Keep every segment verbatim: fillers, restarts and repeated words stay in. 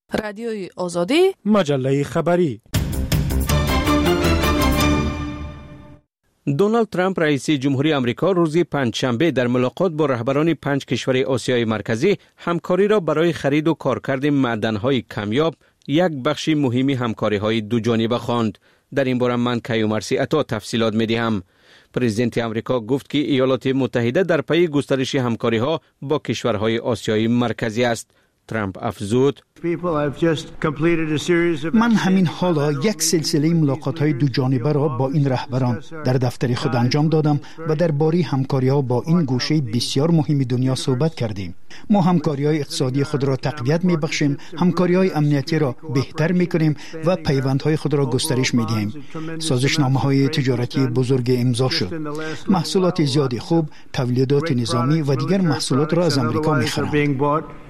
رادیوی آزادی، مجله خبری. دونالد ترامپ رئیس جمهوری آمریکا روز پنجشنبه در ملاقات با رهبران پنج کشور آسیای مرکزی همکاری را برای خرید و کارکرد معدن‌های کمیاب یک بخش مهمی همکاری‌های دو جانبه خواند. در این باره من کیومرثی عطا تفصیلات می‌دهم. پرزیدنت آمریکا گفت که ایالات متحده در پی گسترش همکاری‌ها با کشورهای آسیای مرکزی است. ترامپ افزود: من همین حالا یک سلسله ملاقات‌های دو جانبه را با این رهبران در دفتر خود انجام دادم و درباره همکاری‌ها با این گوشه بسیار مهم دنیا صحبت کردیم. ما همکاری‌های اقتصادی خود را تقویت می‌بخشیم، همکاری‌های امنیتی را بهتر می‌کنیم و پیوندهای خود را گسترش می‌دهیم. سازشنامه‌های تجارتی بزرگ امضا شد. محصولات زیادی خوب، تولیدات نظامی و دیگر محصولات را از آمریکا می‌خرند.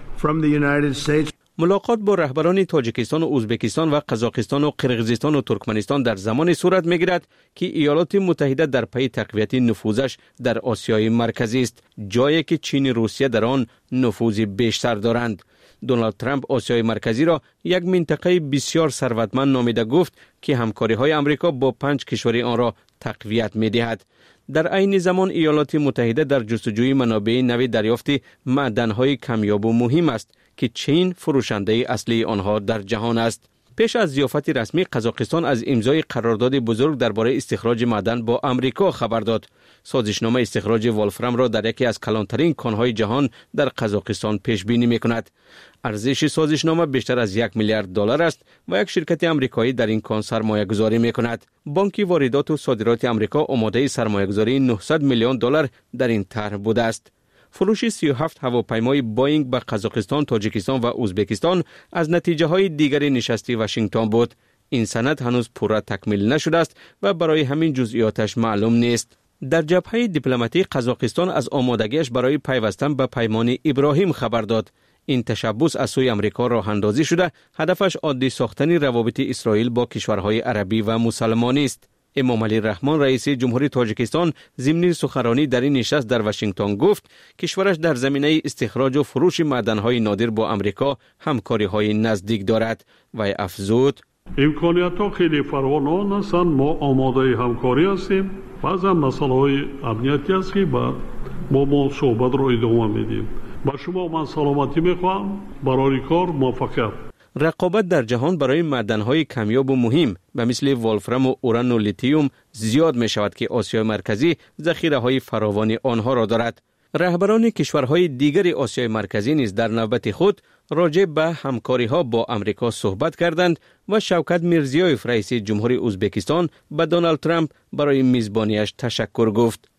ملاقات با رهبران تاجیکستان و ازبکستان و قزاقستان و قرقیزستان و ترکمنستان در زمان صورت می‌گیرد که ایالات متحده در پی تقویت نفوذش در آسیای مرکزی است، جایی که چین و روسیه در آن نفوذ بیشتر دارند. دونالد ترامپ آسیای مرکزی را یک منطقه بسیار ثروتمند نامیده گفت که همکاری‌های آمریکا با پنج کشور آن را تقویت می‌دهد. در عین زمان ایالات متحده در جستجوی منابع نوی دریافت معدن‌های کمیاب و مهم است که چین فروشنده اصلی آنها در جهان است. پیش از ضیافت رسمی، قزاقستان از امضای قرارداد بزرگ درباره استخراج معدن با آمریکا خبر داد. سازشنامه استخراج والفرام را در یکی از کلانترین کان‌های جهان در قزاقستان پیش بینی می‌کند. ارزش سازشنامه بیشتر از یک میلیارد دلار است و یک شرکت آمریکایی در این کان سرمایه گذاری می‌کند. بانک واردات و صادرات آمریکا آماده سرمایه گذاری نهصد میلیون دلار در این طرح بوده است. فروش سی و هفت هواپیمای بوئینگ به قزاقستان، تاجیکستان و ازبکستان از نتیجه های دیگر نشست واشنگتن بود. این سند هنوز پورا تکمیل نشده است و برای همین جزئیاتش معلوم نیست. در جبهه دیپلماتی، قزاقستان از آمادگیش برای پیوستن به پیمان ابراهیم خبر داد. این تشبث از سوی آمریکا راه اندازی شده، هدفش عادی ساختن روابط اسرائیل با کشورهای عربی و مسلمانی است. امام علی رحمان رئیس جمهوری تاجیکستان ضمن سخنرانی در این نشست در واشنگتن گفت کشورش در زمینه استخراج و فروش معدن‌های نادر با آمریکا همکاری‌های نزدیک دارد و افزود: امکانیت‌ها خیلی فراوان هستند. ما آماده همکاری هستیم. بعضا مسائل امنیتی است که با ما ما صحبت را ادامه میدیم. با شما من سلامتی میخواهم. برای کار موفقیت. رقابت در جهان برای معدن‌های کمیاب و مهم به مثل والفرام و اوران و لیتیوم زیاد می شود که آسیای مرکزی ذخیره‌های فراوان آنها را دارد. رهبران کشورهای دیگر آسیای مرکزی نیز در نوبت خود راجع به همکاری‌ها با آمریکا صحبت کردند و شوکت میرزیویف رئیس جمهوری ازبکستان به دونالد ترامپ برای میزبانیش تشکر گفت.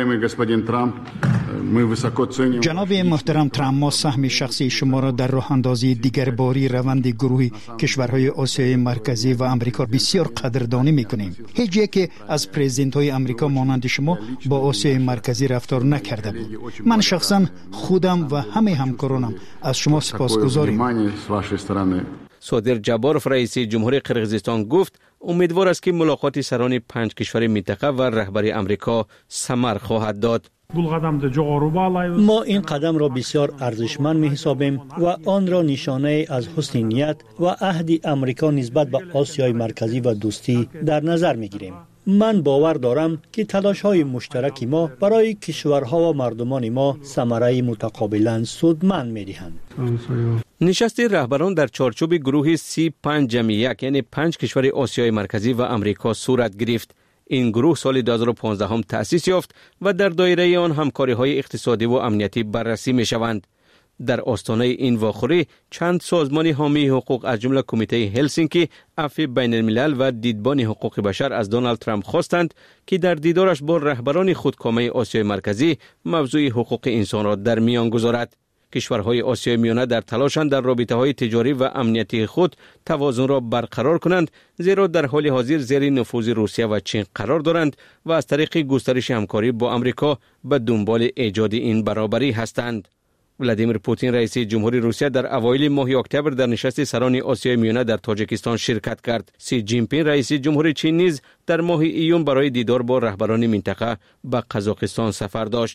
جناب محترم ترامپ، ما سهم شخصی شما را در راه اندازی دیگر باری روند گروه کشورهای آسیای مرکزی و آمریکا بسیار قدردانی می‌کنیم. هیچ یک که از پرزیدنت‌های آمریکا مانند شما با آسیای مرکزی رفتار نکرده بود. من شخصا خودم و همه همکارانم از شما سپاسگزاریم. صادر جباروف رئیس جمهوری قرقیزستان گفت امیدوار است که ملاقات سران پنج کشور منطقه و رهبری آمریکا ثمر خواهد داد. ما این قدم را بسیار ارزشمند می‌حسابیم و آن را نشانه از حسن نیت و عهد آمریکا نسبت به آسیای مرکزی و دوستی در نظر می‌گیریم. من باور دارم که تلاش‌های مشترک ما برای کشورها و مردمان ما ثمره متقابلاً سودمند می‌دهند. نشست رهبران در چارچوب گروه سی پنج جمع یک یعنی پنج کشور آسیای مرکزی و آمریکا صورت گرفت. این گروه سال دو هزار و پانزده هم تأسیس یافت و در دایره آن همکاری‌های اقتصادی و امنیتی بررسی می‌شوند. در آستانه این واخوری چند سازمان حامی حقوق از جمله کمیته هلسینکی، عفو بین الملل و دیدبان حقوق بشر از دونالد ترامپ خواستند که در دیدارش با رهبران خودکامه آسیای مرکزی موضوع حقوق انسان را در میان گذارد. کشورهای آسیای میانه در تلاشند در رابطه‌های تجاری و امنیتی خود توازن را برقرار کنند، زیرا در حال حاضر زیر نفوذ روسیه و چین قرار دارند و از طریق گسترش همکاری با آمریکا به دنبال ایجاد این برابری هستند. ولادیمیر پوتین رئیس جمهوری روسیه در اوایل ماه اکتبر در نشست سران آسیای میانه در تاجیکستان شرکت کرد. سی جین پینگ رئیس جمهوری چین نیز در ماه ایون برای دیدار با رهبران منطقه به قزاقستان سفر داشت.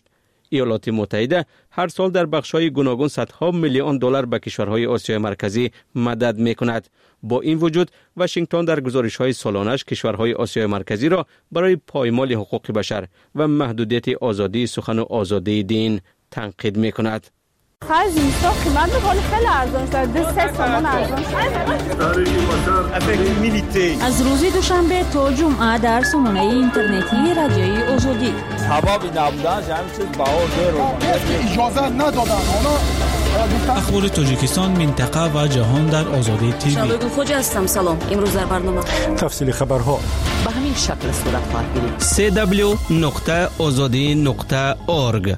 ایالات متحده هر سال در بخش‌های گوناگون صدها میلیون دلار به کشورهای آسیای مرکزی مدد می‌کند. با این وجود واشنگتن در گزارش‌های سالانه‌اش کشورهای آسیای مرکزی را برای پایمال حقوق بشر و محدودیت آزادی سخن و آزادی دین تنقید می‌کند. خرج اینستا قیمت بخواد خیلی ارزان شد. دو سه تومان ارزان شد. از روز دوشنبه تا جمعه در سامانه اینترنتی رادیوی آزادی. حبابی نبودن همین چیز بها زیرو. اجازه ندادن. اخبار تاجیکستان، منطقه و جهان در آزادی تیوی. شبگون خوجا هستم. سلام. امروز در برنامه تفصیل خبرها به همین شکل صورت خواهد گرفت. سی دبلیو نقطه آزادی نقطه اورگ.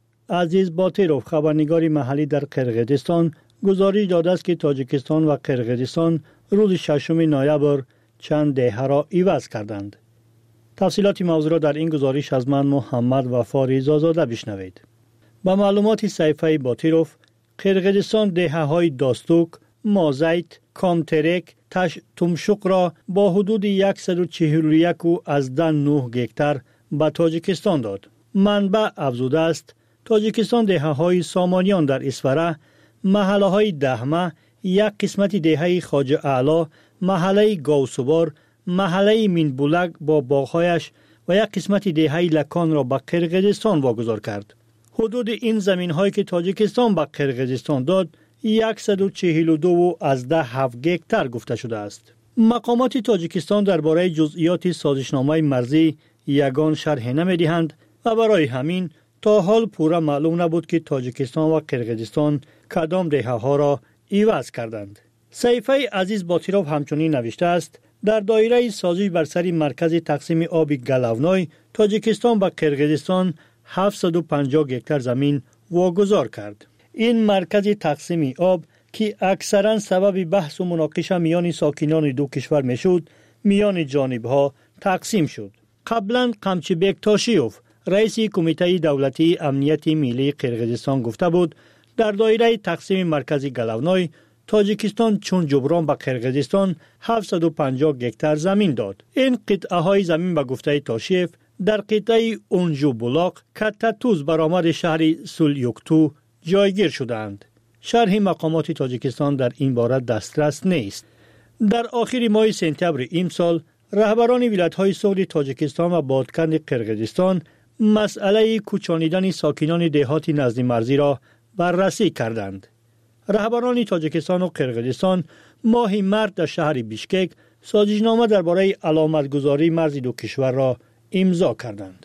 عزیز باطیروف، خبرنگار محلی در قرقیزستان، گزارش داده است که تاجیکستان و قرقیزستان روز ششم نوامبر چند دهه را عوض کردند. تفصیلات موضوع را در این گزارش از من محمد وفا زاده بشنوید. با معلومات صحیفه باطیروف، قرقیزستان دهه‌های داستوک، مازیت، کامترک، تش تمشق را با حدود صد و چهل و یک از نه گکتر به تاجیکستان داد. منبع افزوده است تاجیکستان دهه‌های سامانیان در اسفره، محله‌های دهمه، یک قسمت دهه خواجه اعلی، محله گاوسوبار، محله مینبولک با باغ‌هایش و یک قسمت دهه لکان را به قرقیزستان واگذار کرد. حدود این زمین‌هایی که تاجیکستان به قرقیزستان داد، صد و چهل و دو از ده هفت گکتر گفته شده است. مقامات تاجیکستان درباره جزئیات سازشنامه مرزی یگان شرح نمی‌دهند و برای همین تا حال پورا معلوم نبود که تاجیکستان و قرقیزستان کدام دهه‌ها را عوض کردند. صحیفه عزیز باطیروف همچنین نوشته است در دایره سازش بر سر مرکز تقسیم آب گلاونای تاجیکستان به قرقیزستان هفتصد و پنجاه گکتر زمین واگذار کرد. این مرکز تقسیم آب که اکثرا سبب بحث و مناقشه میان ساکنان دو کشور میشد، میان جانبها تقسیم شد. قبلا قمچیبک تاشیوف رئیس کمیته دولتی امنیت ملی قرقیزستان گفته بود در دایره تقسیم مرکز گلاونای تاجیکستان چون جبران به قرقیزستان هفتصد و پنجاه گکتر زمین داد. این قطعه های زمین به گفته تاشیف در قطعه اونجو بولاق کتتوز برآمد شهر سولیوکتو جایگیر شدند. شرح مقامات تاجیکستان در این باره دسترس نیست. در آخر ماه سپتامبر امسال رهبران ولایت‌های سوری تاجیکستان و بادکند قرقیزستان مسئله کوچانیدن ساکنان دهات نزد مرزی را بررسی کردند. رهبران تاجیکستان و قرقیزستان ماه مارس در شهر بیشکک سازشنامه درباره علامتگذاری مرز دو کشور را امضا کردند.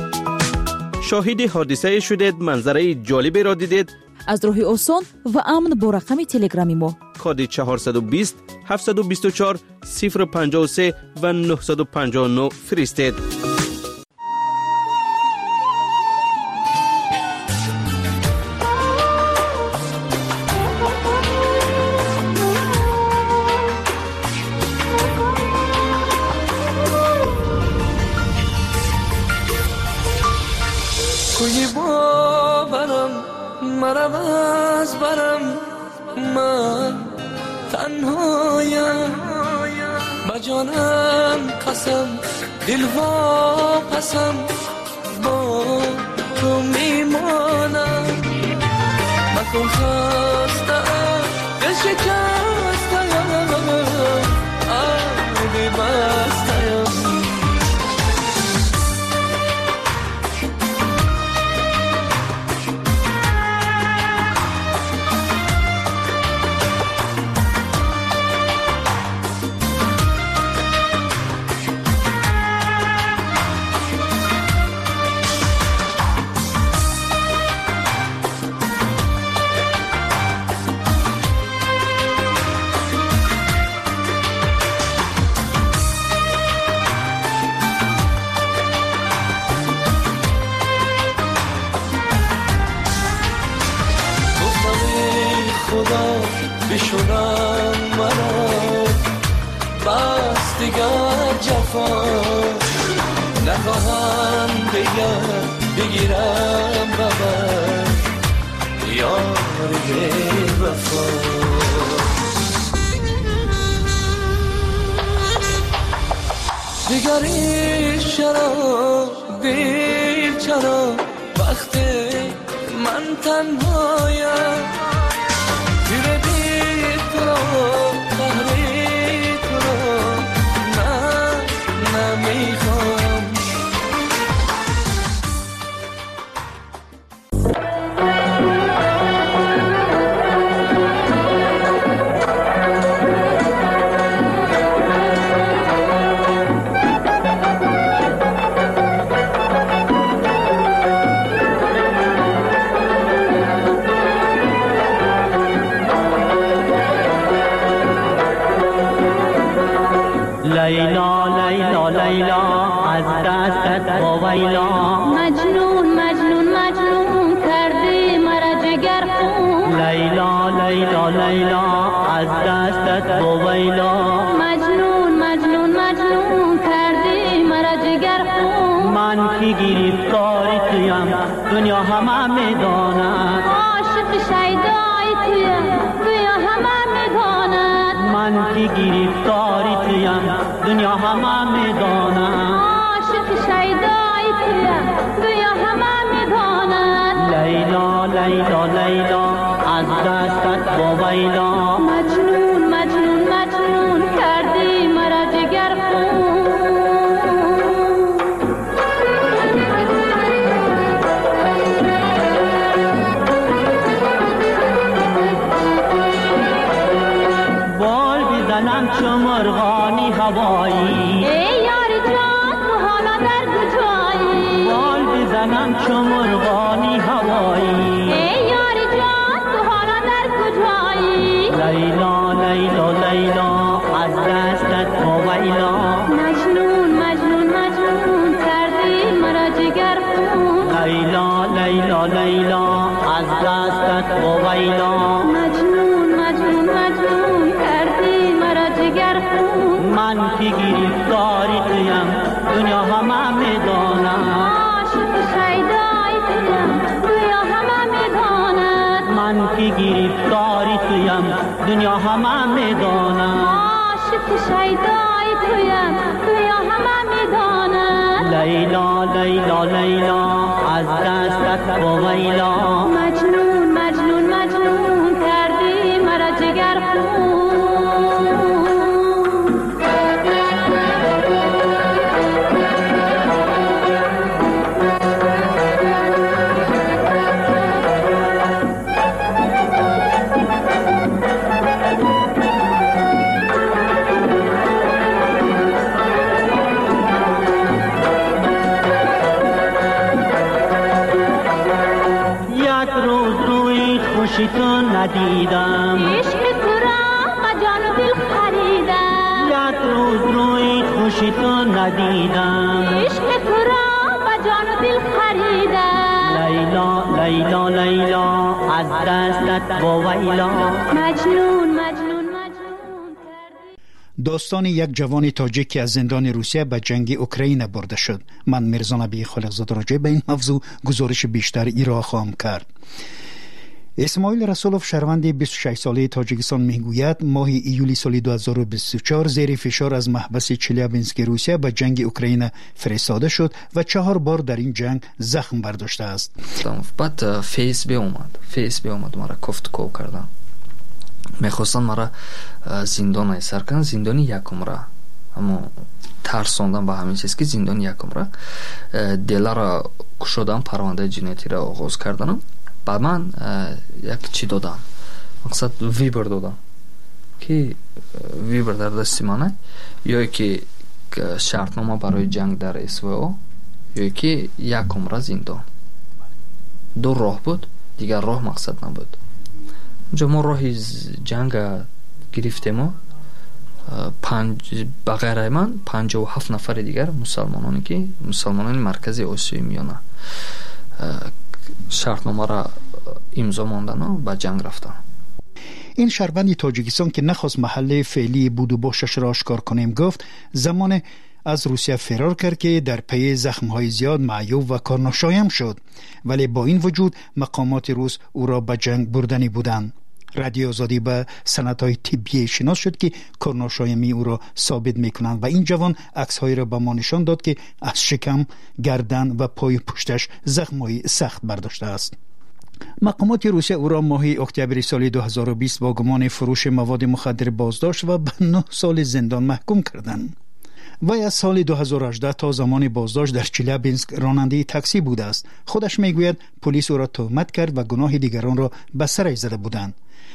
شاهد حادثه شدید، منظره جالبی را دیدید؟ از راه آسان و امن با رقم تلگرامی ما کد چهارصد و بیست هفتصد و بیست و چهار صفر پنجاه و سه و نهصد و پنجاه و نه فرستید. کوی باورم مرم از برم من تنهایم با جانم قسم دل وا پسم با تو میمانم مکن خستم دل شکستم آبی بستم بشونم منو بس دیگر جفا نخواهم دیگر بگیرم ببر یاری وفا دیگری چرا دیر چرا وقت تنهایم تیر بی تو رو قهری تو رو من نمیخوام. لیلا لیلا لیلا از دستت ویلا مجنون مجنون مجنون کردی مرا جگر خون. لیلا لیلا لیلا از دستت ویلا مجنون مجنون مجنون کردی مرا جگر خون. من که گرفتاری تویم دنیا همه میداند. عاشق شیدای تویم دنیا همه میداند. من که گرفتاری تویم دنیا همه میداند. عاشق شیدای تویم دنیا همه میداند. لیلا لیلا لیلا از دستت ویلا مجنون مجنون مجنون کردی مرا جگر خون. بال بزنم چو مرغانی هوایی. ای یار جان تو حالا در کجایی؟ بال بزنم چو مرغانی هوایی. ای یار جان تو حالا در کجایی؟ لیلا لیلا لیلا از دستت ویلا مجنون مجنون مجنون کردی مرا جگر خون. لیلا لیلا لیلا از دستت ویلا مجنون مجنون مجنون کردی مرا جگر خون. من که گرفتاری تویم دنیا همه میداند. عاشق شیدای تویم دنیا همه میداند. من که گرفتاری تویم دنیا همه میداند. عاشق شیدای تویم دنیا همه میداند. لیلا لیلا لیلا از دستت ویلا مجنون مجنون مجنون کردی مرا جگر خون. خوشی تو ندیدم. عشق تو را با جان و دل خریدم. یک روز روی خوشی تو ندیدم. عشق تو را با جان و دل خریدم. لیلا لیلا لیلا از دستت ویلا مجنون مجنون مجنون کردی. داستان یک جوان تاجیک که از زندان روسیه به جنگ اوکراین برده شد. من میرزا نبی خالقزاده راجع به این موضوع گزارش بیشتر ایرا خواهم کرد. اسماعیل رسولوف شهروند بیست و شش ساله تاجیکستان میگوید ماه ایولی سال دو هزار و بیست و چهار زیر فشار از محبس چلیابینسک روسیه به جنگ اوکراین فرستاده شد و چهار بار در این جنگ زخم برداشته است. بعد فیس بی اومد فیس بی اومد مرا کفت کو کردن. میخواستن مرا زندان ایسر کردن، زندانی یکم را، اما ترساندن به همین چیز که زندان یکم را دل را کشودن، پرونده جنایتی را آغاز کردن. با من یک چی دادم، مقصد ویبر دادم که ویبر در دستی منه، یا که شرطنامه برای جنگ در اس و او، یا که یک عمر زندان. دو راه بود، دیگر راه مقصد نبود. اونجا ما راه جنگ گرفتیم و پنج بغیر من پنجاه و هفت نفر دیگر مسلمانانی که مسلمانان مرکزی آسیای میانه شرطنامه را امضا ماندن و به جنگ رفتن. این شهروند تاجیکستان که نخواست محل فعلی بود و باشش را آشکار کنیم گفت زمان از روسیه فرار کرد که در پی زخم‌های زیاد معیوب و کارناشایم شد، ولی با این وجود مقامات روس او را به جنگ بردنی بودند. رادیو آزادی به سندهای طبی شناس شد که کارناشایمی او را ثابت میکنند و این جوان عکس‌های را به ما نشان داد که از شکم، گردن و پای پشتش زخم‌های سخت برداشته است. مقامات روسیه او را ماه اکتبر سال دو هزار و بیست با گمان فروش مواد مخدر بازداشت و به نه سال زندان محکوم کردند. وی از سال دو هزار و هجده تا زمان بازداشت در چلیابینسک راننده تاکسی بوده است. خودش میگوید پلیس او را تهمت کرد و گناه دیگران را به سرش زده بودند.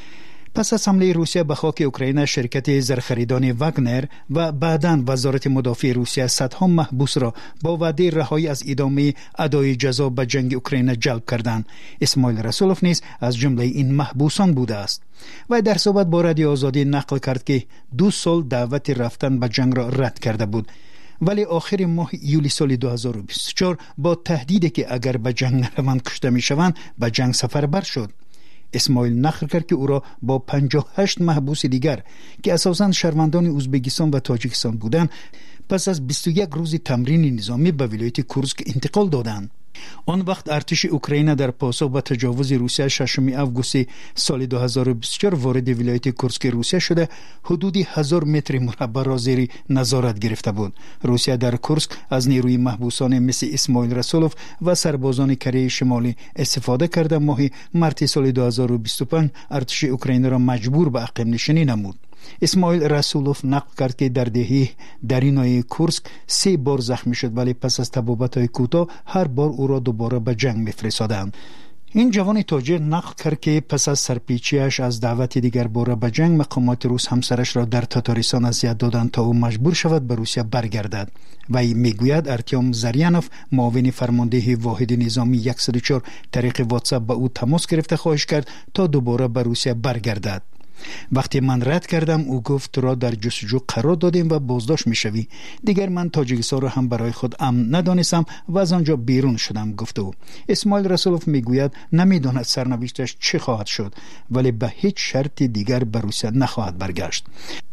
پس از حمله روسیه به خاک اوکراین، شرکت زرخریدان واگنر و بعداً وزارت مدافع روسیه صدها محبوس را با وعده رهایی از ادامه ادای جزا به جنگ اوکراین جلب کردند. اسماعیل رسولوف نیز از جمله این محبوسان بوده است. و در صحبت با رادیو آزادی نقل کرد که دو سال دعوت رفتن به جنگ را رد کرده بود، ولی آخر ماه یولی سال دو هزار و بیست و چهار با تهدیدی که اگر به جنگ نروند کشته میشوند به جنگ سفربر شد. اسماعیل نقل کرد که او را با پنجاه و هشت محبوس دیگر که اساساً شهروندان ازبکستان و تاجیکستان بودند پس از بیست و یک روز تمرین نظامی به ولایت کورسک انتقال دادند. آن وقت ارتش اوکراین در پاسخ به تجاوز روسیه ششم آگوست سال دو هزار و بیست و چهار وارد ولایت کورسک روسیه شده حدود هزار متر مربع را زیر نظارت گرفته بود. روسیه در کورسک از نیروی محبوسان مثل اسماعیل رسولوف و سربازان کره شمالی استفاده کرده ماه مارس سال دو هزار و بیست و پنج ارتش اوکراین را مجبور به عقب نشینی نمود. اسماعیل رسولوف نقل کرد که در دهه درینای کورسک سه بار زخمی شد، ولی پس از تبابت‌های کوتاه هر بار او را دوباره به جنگ می‌فرستادند. این جوان تاجر نقل کرد که پس از سرپیچیش از دعوت دیگر باره به جنگ، مقامات روس همسرش را در تاتارستان اذیت دادند تا او مجبور شود به روسیه برگردد. وی میگوید ارتیام زریانوف معاون فرمانده واحد نظامی صد و چهار طریق واتساپ به او تماس گرفته خواهش کرد تا دوباره به روسیه برگردد. وقتی من رد کردم او گفت تو را در جستجو قرار دادیم و بازداشت میشوی. دیگر من تاجیکستان را هم برای خود امن ندانستم و از آنجا بیرون شدم، گفت او. اسماعیل رسولوف میگوید نمیداند سرنوشتش چه خواهد شد، ولی به هیچ شرط دیگر به روسیه نخواهد برگشت.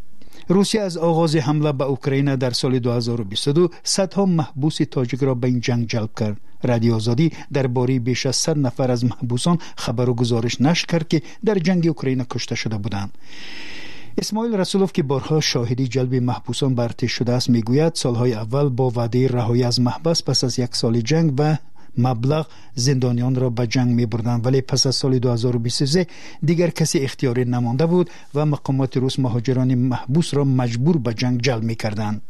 روسیه از آغاز حمله به اوکراین در سال دو هزار و بیست و دو صدها محبوس تاجیک را به این جنگ جلب کرد. رادیو آزادی درباره بیش از صد نفر از محبوسان خبر و گزارش نشر کرد که در جنگ اوکراین کشته شده بودند. اسماعیل رسولوف که بارها شاهدی جلب محبوسان به ارتش شده است میگوید سالهای اول با وعده رهایی از محبس پس از یک سال جنگ و مبلغ زندانیان را به جنگ می بردند، ولی پس از سال دو هزار و بیست و سه دیگر کسی اختیاری نمانده بود و مقامات روس مهاجران محبوس را مجبور به جنگ جلب می کردند.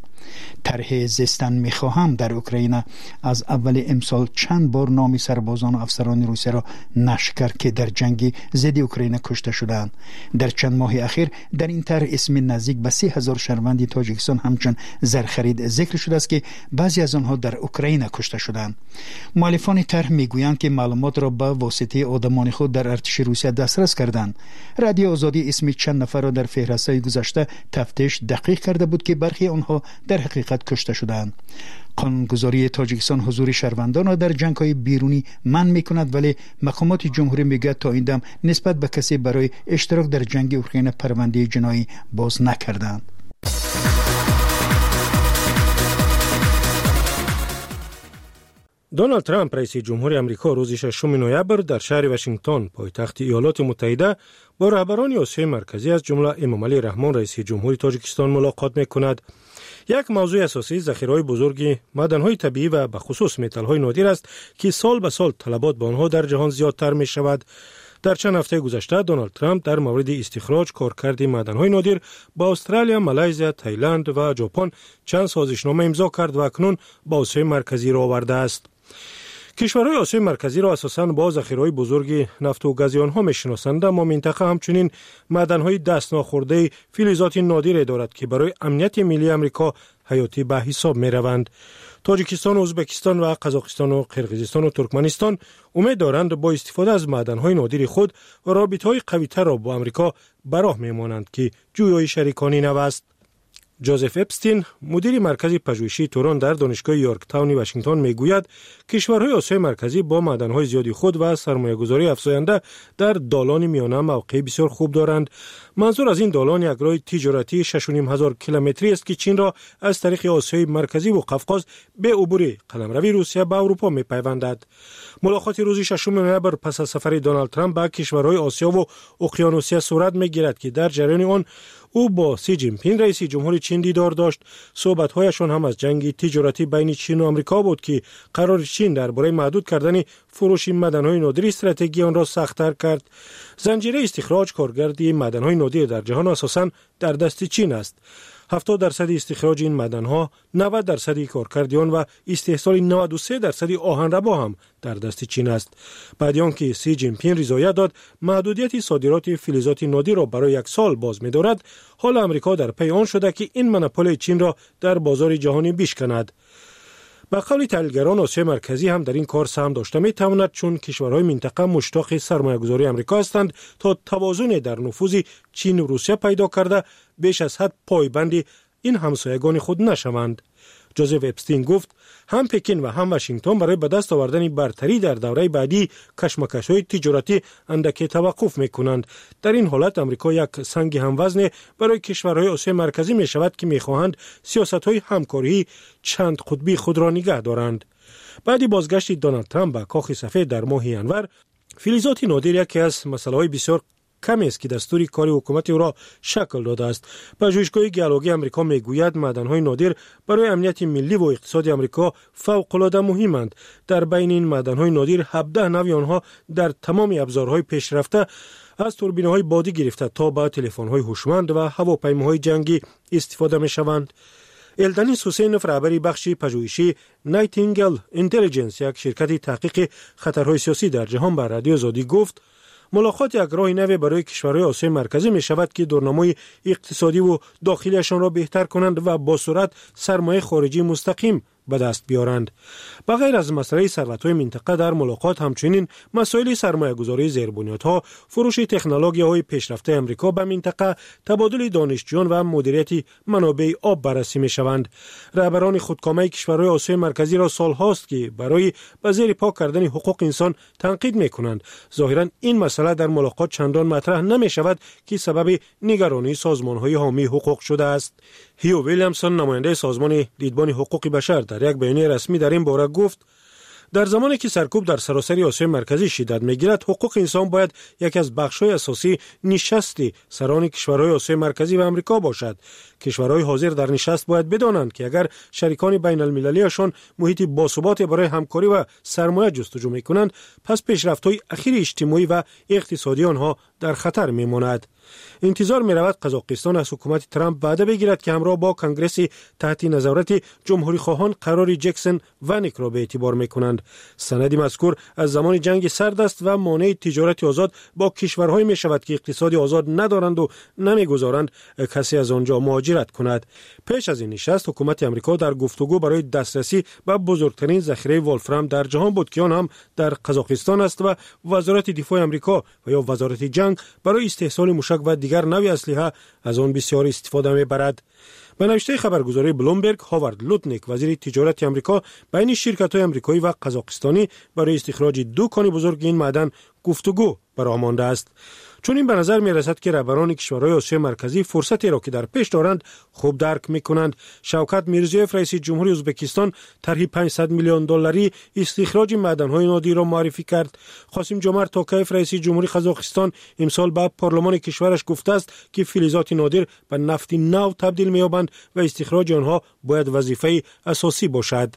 طرح زیستن می خواهم در اوکراین از اول امسال چند بار نام سربازان و افسران روسیه را نشر کرد که در جنگ ضد اوکراین کشته شدند. در چند ماه اخیر در این طرح اسم نزدیک به سه هزار شهروند تاجیکستان همچون زرخرید ذکر شده است که بعضی از آنها در اوکراین کشته شدند. مؤلفان طرح میگویند که معلومات را به واسطه آدمان خود در ارتش روسیه دسترس کردند. رادیو آزادی اسم چند نفر را در فهرست‌های گذشته تفتیش دقیق کرده بود که برخی آنها در حقیقت کشته شدند. قانونگذاری تاجیکستان حضور شهروندان را در جنگ‌های بیرونی منع می‌کند، ولی مقامات جمهوری میگوید تا این دم نسبت به کسی برای اشتراک در جنگ اوکراین پرونده جنایی باز نکردند. دونالد ترامپ رئیس جمهور آمریکا روز ششم نوامبر در شهر واشنگتن پایتخت ایالات متحده با رهبران آسیای مرکزی از جمله امام علی رحمان رئیس جمهوری تاجیکستان ملاقات می‌کند. یک موضوع اساسی ذخیره‌های بزرگ معدن‌های طبیعی و به خصوص متال‌های نادر است که سال به سال طلبات به آنها در جهان زیادتر می‌شود. در چند هفته گذشته دونالد ترامپ در مورد استخراج کارکرد معدن‌های نادر با استرالیا، مالزی، تایلند و ژاپن چند سازشنامه امضا کرد و اکنون با آسیای مرکزی را آورده است. کشورهای آسیای مرکزی را اساساً با ذخیره‌های بزرگ نفت و گاز آنها می‌شناسند، اما منطقه همچنین معدن‌های دست ناخورده فلزات نادر دارد که برای امنیت ملی آمریکا حیاتی به حساب می‌روند. تاجیکستان، ازبکستان و قزاقستان و قرقیزستان و ترکمنستان امید دارند با استفاده از معدن‌های نادر خود رابطه‌های قوی‌تر را با آمریکا به راه می‌مانند که جویای شریکانی نو است. جوزف اپستین مدیر مرکز پژوهشی توران در دانشگاه یورک تاون واشنگتن میگوید کشورهای آسیای مرکزی با معدن‌های زیادی خود و سرمایه‌گذاری افزاینده در دالان میانه موقع بسیار خوب دارند. منظور از این دالان یک راه تجارتی شش و نیم هزار کیلومتری است که چین را از طریق آسیای مرکزی و قفقاز به عبور قلمروی روسیه به اروپا می‌پیوندد. ملاقات روز ششم نوامبر پس از سفر دونالد ترامپ به کشورهای آسیا و اقیانوسیه صورت می‌گیرد که در جریان آن او با سی جین پینگ رئیس جمهور چین دیدار داشت. صحبت‌هایشان هم از جنگ تجارتی بین چین و آمریکا بود که قرار چین درباره محدود کردن فروش معدن‌های نادر استراتژی آن را سخت‌تر کرد. زنجیره استخراج کارگردی معدن‌های نادر در جهان اساساً در دست چین است. هفتاد درصد استخراج این معدن‌ها، نود درصد کارکرد آن و استحصال نود و سه درصد آهنربا هم در دست چین است. بعد آنکه سی جین پینگ رضایت داد محدودیت صادرات فلزات نادر را برای یک سال باز می‌دارد، حال آمریکا در پی آن شده که این مونوپول چین را در بازار جهانی بشکند. به قول تحلیلگران، آسیای مرکزی هم در این کار سهم داشته می‌تواند، چون کشورهای منطقه مشتاق سرمایه‌گذاری آمریکا هستند تا توازن در نفوذ چین و روسیه پیدا کرده بیش از حد پایبند این همسایگان خود نشوند. جوزف اپستین گفت هم پکین و هم واشنگتن برای به دست آوردن برتری در دوره بعدی کشمکش‌های تجارتی اندکی توقف می‌کنند. در این حالت آمریکا یک سنگ هموزن برای کشورهای آسیای مرکزی می‌شود که می‌خواهند سیاست‌های همکاری چند قطبی خود را نگه دارند. بعد بازگشت دونالد ترامپ به کاخ سفید در ماه ینور، فلزات نادر یکی از مسائل بسیار کمی است که دستور کار حکومت او را شکل داده است. پژوهشگاه گیولوژی آمریکا میگوید معدن‌های نادر برای امنیت ملی و اقتصاد آمریکا فوق‌العاده مهمند. در بین این معدن‌های نادر هفده نوع آنها در تمام ابزارهای پیشرفته از توربین‌های بادی گرفته تا به تلفن‌های هوشمند و هواپیماهای جنگی استفاده می‌شوند. الدنیس حسین رهبر بخش پژوهشی نایتینگل اینتلیجنس، یک شرکت تحقیق خطرهای سیاسی در جهان، به رادیو آزادی گفت ملاقات یک راه نو برای کشورهای آسیای مرکزی می شود که دورنمای اقتصادی و داخلیشان را بهتر کنند و با سرعت سرمایه خارجی مستقیم به دست بیارند. بغیر از مسئله ثروت‌های منطقه، در ملاقات همچنین مسائل سرمایه‌گذاری زیربنیادها، فروش تکنولوژی‌های پیشرفته آمریکا به منطقه، تبادل دانشجویان و مدیریت منابع آب بررسی می‌شوند. رهبران خودکامه کشورهای آسیای مرکزی را سال‌هاست که برای به زیر پا کردن حقوق انسان تنقید می‌کنند. ظاهراً این مسئله در ملاقات چندان مطرح نمی‌شود که سبب نگرانی سازمان‌های حامی حقوق شده است. هیو ویلیامسون، نماینده سازمان دیدبان حقوق بشر، در یک بیانیه رسمی در این باره گفت در زمانی که سرکوب در سراسر آسیای مرکزی شدت می‌گیرد، حقوق انسان باید یکی از بخش‌های اساسی نشست سران کشورهای آسیای مرکزی و آمریکا باشد. کشورهای حاضر در نشست باید بدانند که اگر شریکان بین المللیشان محیط باثبات برای همکاری و سرمایه جستجو می‌کنند، پس پیشرفت‌های اخیر اجتماعی و اقتصادی آنها در خطر می‌ماند. انتظار می‌رود قزاقستان از حکومت ترامپ وعده بگیرد که همراه با کنگرس تحت نظارت جمهوری خواهان قرار جکسن و نیک را به اعتبار می‌کنند. سند مذکور از زمان جنگ سرد است و مانع تجارت آزاد با کشورهای می‌شود که اقتصاد آزاد ندارند و نمی‌گذارند کسی از آنجا مهاجرت کند. پیش از این نشست، حکومت آمریکا در گفتگو برای دسترسی به بزرگترین ذخیره ولفرام در جهان بود که آن هم در قزاقستان است و وزارت دفاع آمریکا و یا وزارت جنگ برای استحصال موشک و دیگر نوع اسلحه از آن بسیار استفاده می‌برد. به نوشته خبرگزاری بلومبرگ، هاوارد لوتنیک، وزیر تجارت آمریکا، بین شرکت‌های آمریکایی و قزاقستانی برای استخراج دو کان بزرگ این معدن گفتگو برآمده است. چون این به نظر می رسد که رهبران کشورهای آسیای مرکزی فرصتی را که در پیش دارند خوب درک می کنند. شوکت میرزیوف، رئیس جمهوری ازبکستان، طرح پانصد میلیون دلاری استخراج معدن‌های نادر را معرفی کرد. قاسم جمعت توکایف، رئیس جمهوری قزاقستان، امسال به پارلمان کشورش گفته است که فلزات نادر به نفت نو تبدیل می‌یابند و استخراج آنها باید وظیفه اساسی باشد.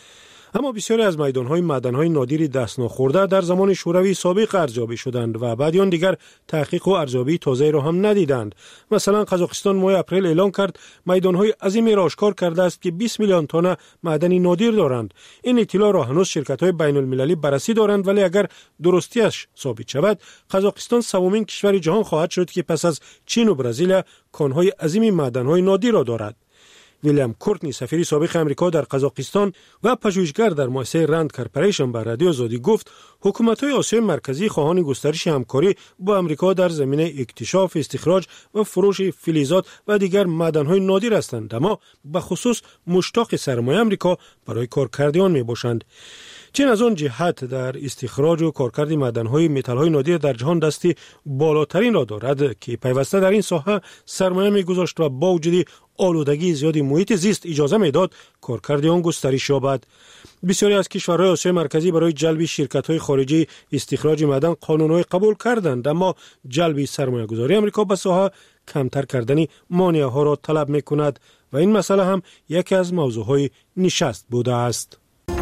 اما بسیاری از میدان‌های معدن‌های نادر دست نخورده در زمان شوروی سابق ارزیابی شدند و بعد آن دیگر تحقیق و ارزیابی تازه را هم ندیدند. مثلا قزاقستان ماه اپریل اعلام کرد میدان‌های عظیمی را آشکار کرده است که بیست میلیون تن معدن نادر دارند. این اطلاع را هنوز شرکت‌های بین‌المللی بررسی دارند، ولی اگر درستیش ثابت شود، قزاقستان سومین کشور جهان خواهد شد که پس از چین و برزیل کان‌های عظیمی معدن‌های نادر را دارد. ویلیام کورتنی، سفیر سابق آمریکا در قزاقستان و پژوهشگر در مؤسسه رند کارپوریشن، به رادیو آزادی گفت حکومت‌های آسیای مرکزی خواهان گسترش همکاری با آمریکا در زمینه اکتشاف، استخراج و فروش فلزات و دیگر معدن‌های نادر هستند، اما به خصوص مشتاق سرمایه آمریکا برای کارکردیان می‌باشند. چین از آن جهت در استخراج و کارکرد معدن‌های متال‌های نادر در جهان دستی بالاترین را دارد که پیوسته در این ساحه سرمایه می‌گذاشت و با وجود آلودگی زیادی محیط زیست اجازه می‌داد کارکرد آن گسترش یابد. بسیاری از کشورهای آسیای مرکزی برای جلب شرکت‌های خارجی استخراج معدن قانون‌های قبول کردند، اما جلب سرمایه‌گذاری آمریکا به ساحه کمتر کردن مانع‌ها را طلب می‌کند و این مسئله هم یکی از موضوعهای نشست بوده است.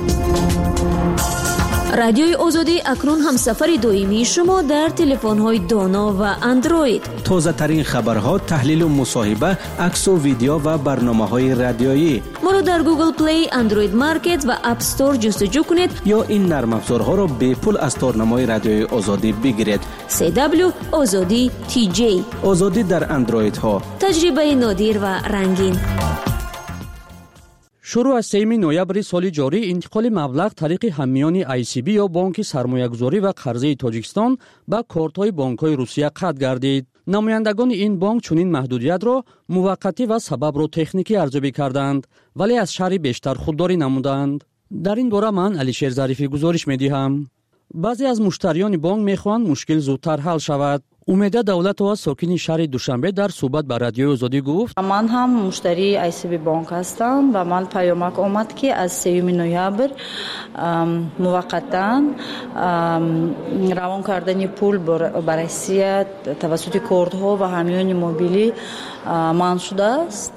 رادیوی آزادی اکنون هم سفر دائمی شما در تلفن‌های دانا و اندروید. تازه ترین خبرها، تحلیل و مصاحبه، عکس و ویدیو و برنامه‌های رادیویی. ما رو در گوگل پلی، اندروید مارکت و اپ استور جستجو کنید یا این نرم افزارها را به پول از تارنمای رادیوی آزادی بگیرید. سی دبلیو آزادی تی جی. آزادی در اندروید ها. تجربه نادر و رنگین. شروع از سوم نوامبر سال جاری انتقال مبلغ طریق همیان ای سی بی یا بانک سرمایه‌گذاری و قرضه تاجیکستان به کارت‌های بانک‌های روسیه قطع گردید. نمایندگان این بانک چنین محدودیت را موقتی و سبب را تکنیکی ارزیابی کردند ولی از شهر بیشتر خودداری نمودند. در این باره من علیشیر ظریفی گزارش می‌دهم. بعضی از مشتریان بانک می‌خواهند مشکل زودتر حل شود. امیده دولت و ساکن شهر دوشنبه در صحبت با رادیوی آزادی گفت من هم مشتری ای سی بی بانک هستم و من پیامک آمد که از سوم نوامبر موقتا روان کردن پول برای روسیه توسط کارت‌ها و همیان موبیلی منع شده است.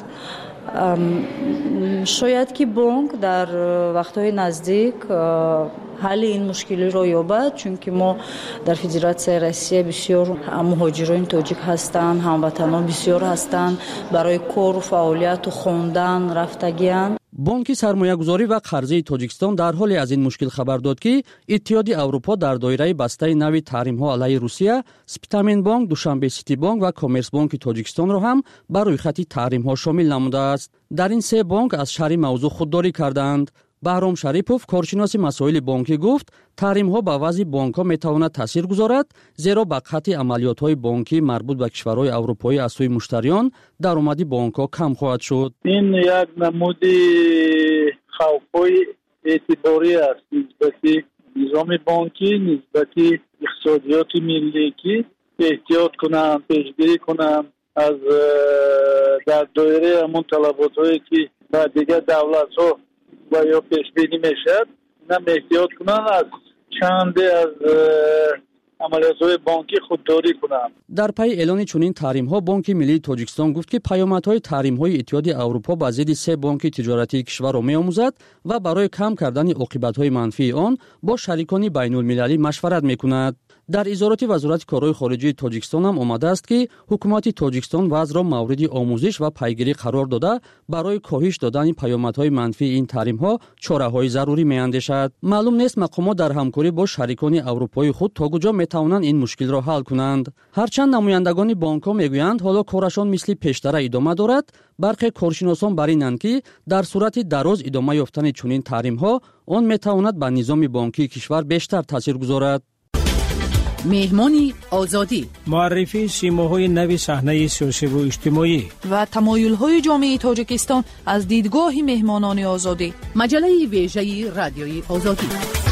شاید که بانک در وقت‌های نزدیک حل این مشکلی را یابد، چون که ما در فدراسیون روسیه بسیار مهاجرین تاجیک هستند، هموطنان بسیار هستند، برای کار و فعالیت و خواندن رفتگیان. بانک سرمایه‌گذاری و قرضه تاجیکستان در حالی از این مشکل خبر داد که اتحادیه اروپا در دایره بسته نوی تحریم‌ها علیه روسیه، سپتامین بانک، دوشنبه سیتی بانک و کامرس بانک تاجیکستان را هم بر روی خط تحریم‌ها شامل نموده است. در این سه بانک از شرح موضوع خودداری کردند. بهرام شریپوف کارشناس مسائل بانکی گفت تحریم‌ها به وضع بانک‌ها می‌تواند تاثیر گذارد، زیرا به قطع عملیات‌های بانکی مربوط به کشورهای اروپایی از سوی مشتریان درآمد بانک‌ها کم خواهد شد. این یک نمودی خوف‌های اعتباری است نسبت نظام بانکی، نسبت اقتصادیات ملی که احتیاط کنند، پیشگیری کنند از در دایره همون طلبات‌هایی که با دیگر دولت‌ها و یا پیش بینی میشد، اینا احتیاط کنن از چند از عملیات‌های بانکی خودداری کنن. در پی اعلان چنین تحریم‌ها بانک ملی تاجیکستان گفت که پیامدهای تحریم‌های اتحادیه اروپا با ضد سه بانک تجارتی کشور را می‌آموزد و برای کم کردن عاقبت‌های منفی آن با شریکان بین‌المللی مشورت می‌کند. در اظهارات وزارت کارهای خارجه تاجیکستان هم آمده است که حکومت تاجیکستان وضع را مورد آموزش و پیگیری قرار داده برای کاهش دادن پیامدهای منفی این تحریم‌ها چاره‌های ضروری می‌اندیشد. معلوم نیست مقامات در همکاری با شریکان اروپایی خود تا کجا می‌توانند این مشکل را حل کنند. هرچند نمایندگان بانک‌ها می‌گویند حالا کارشان مثل پیشتر ادامه دارد، برخی کارشناسان بر اینند که در صورت دراز ادامه یافتن چنین تحریم‌ها آن می‌تواند به نظام بانکی کشور بیشتر تاثیر گذارد. مهمانی آزادی، معرفی سیماهای نوی صحنه سیاسی و اجتماعی و تمایل‌های جامعه تاجیکستان از دیدگاه مهمانان آزادی. مجله ویژه رادیوی آزادی.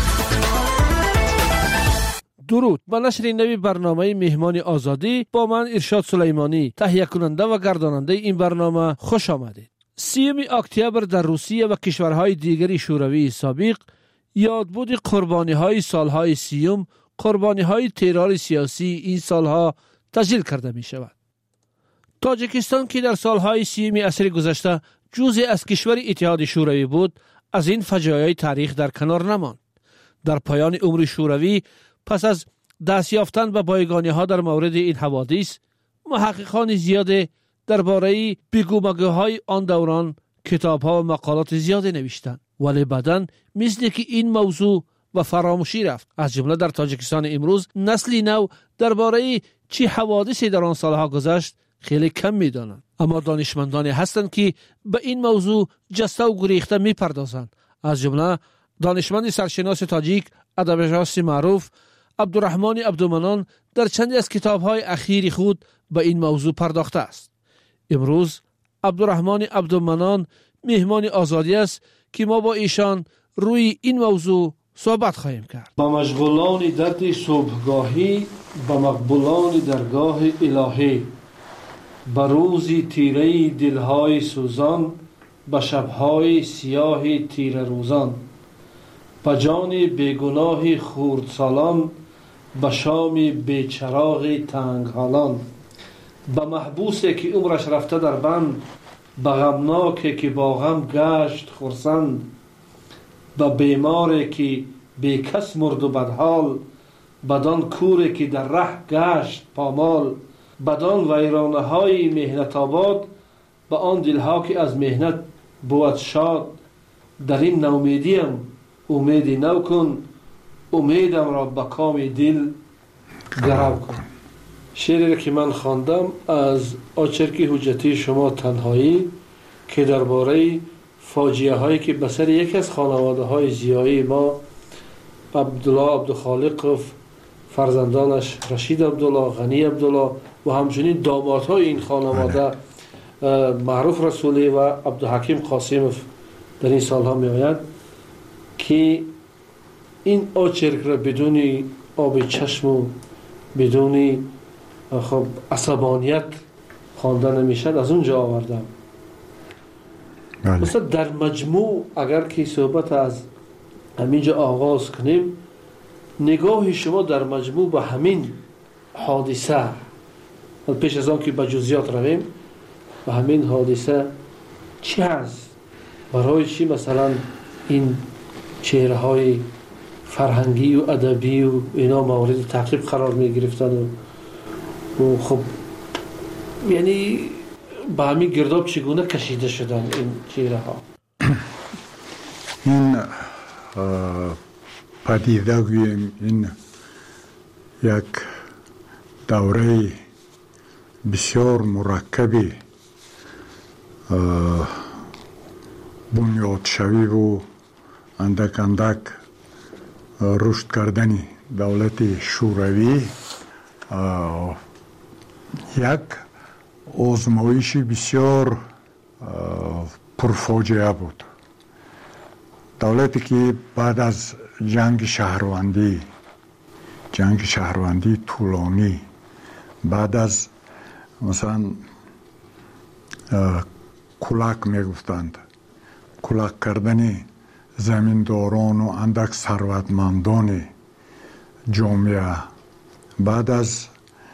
درود، با نشر نوی برنامه مهمان آزادی با من ارشاد سلیمانی، تهیه کننده و گرداننده این برنامه، خوش آمدید. سیوم اکتبر در روسیه و کشورهای دیگری شوروی سابق یادبود قربانی‌های سالهای سیوم، قربانی‌های ترور سیاسی این سالها تسجیل کرده می شود. تاجیکستان که در سالهای سیوم عصر گذشته جزء از کشور اتحاد شوروی بود، از این فجایع تاریخ در کنار نماند. در پایان عمر شوروی پس از دست یافتن به بایگانی‌ها در مورد این حوادث، محققان زیاد درباره بگومگوهای آن دوران کتاب‌ها و مقالات زیاد نوشتند، ولی بعداً مثل که این موضوع و فراموشی رفت. از جمله در تاجیکستان امروز نسلی نو درباره چه حوادثی در آن سالها گذشت خیلی کم می‌دانند، اما دانشمندانی هستند که به این موضوع جسته و گریخته می‌پردازند. از جمله دانشمند سرشناس تاجیک، ادبیات معروف عبدالرحمن عبدالمنان در چندی از کتاب‌های اخیر خود به این موضوع پرداخته است. امروز عبدالرحمن عبدالمنان مهمان آزادی است که ما با ایشان روی این موضوع صحبت خواهیم کرد. با مشغولان درد صبحگاهی، با مقبولان درگاه الهی، با روزی تیره دلهای سوزان، با شبهای سیاه تیره روزان، با جان بیگناه خردسالان، با شام بیچراغ تنگ حالان، به محبوسی که عمرش رفته در بند، به غمناکی که با غم گشت خرسند، به بیماری که بی کس مرد و بدحال، بدان کوری که در ره گشت پامال، بدان ویرانه های مهنت آباد، به آن دلها که از مهنت بود شاد. در این نومیدیم امیدی نو کن، امیدم را به کام دل گرو کن. شعری که من خواندم از آچرکی حجتی شما تنهایی که درباره فاجعه هایی که به سر یکی از خانواده های زیایی ما، عبدالله عبدالخالق و فرزندانش رشید عبدالله، غنی عبدالله و همچنین دامادهای این خانواده معروف رسولی و عبدالحکیم قاسمов در این سالها می آید که این آچرک را بدون آب چشم و بدون خب عصبانیت خوانده نمیشد، از اونجا آوردم. مثلا در مجموع اگر که صحبت از همینجا آغاز کنیم، نگاه شما در مجموع به همین حادثه، پیش از آن که به جزئیات رویم، به همین حادثه چی هست؟ برای چی مثلا این چهره های فرهنگی و ادبی و اینا مورد تعقیب قرار می گرفتن و, و خب یعنی به همین گرداب چگونه کشیده شدن این چهره ها؟ این پدیده گوییم این یک دوره بسیار مرکبی بنیاد شوی و اندک اندک رشد کردن دولت شوروی یک آزمایش بسیار پرفاجعه بود. دولتی که بعد از جنگ شهروندی جنگ شهروندی طولانی، بعد از مثلا کلک میگفتند، کلک کردن زمینداران و اندک ثروتمندان جامعه، بعد از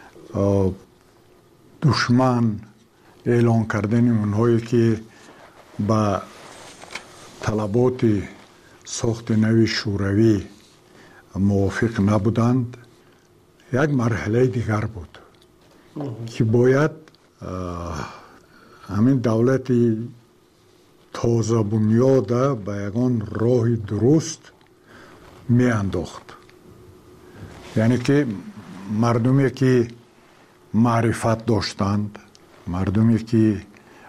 دشمن اعلان کردن اونهایی که با طلبات ساخت نوی شوروی موافق نبودند، یک مرحله دیگر بود که باید همین دولت تازه بنیاده به یگان راه درست می انداخت. یعنی که مردمی که معرفت داشتند، مردمی که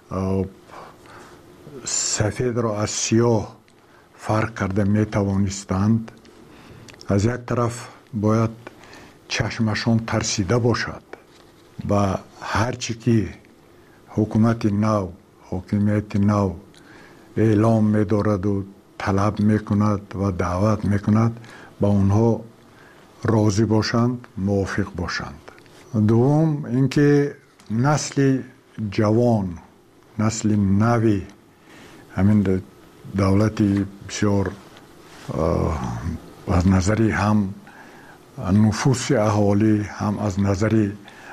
سفید را از سیاه فرق کرده می توانستند، از یک طرف باید چشمشان ترسیده باشد و هرچی که حکومت نو، حکومت نو اعلام می دارد و طلب می کند و دعوت می کند با اونها راضی باشند، موافق باشند. دوم اینکه نسل جوان، نسل نوی، همین دولت بسیار از نظری هم نفوس اهالی هم از نظری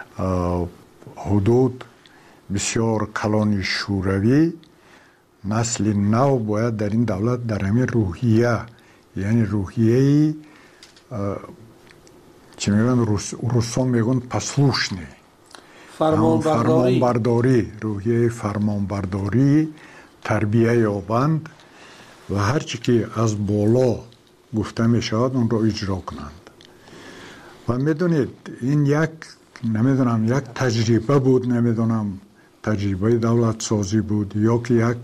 حدود بسیار کلان شوروی، نسل نو باید در این دولت در همین روحیه، یعنی روحیه چی میگن روسان میگن پسلوشنی، فرمان برداری، روحیه فرمان برداری تربیه یابند و هرچی که از بالا گفته می شود اون را اجرا کنند. و میدونید این یک نمیدونم یک تجربه بود، نمیدونم تجربه دولت سازی بود یا که یک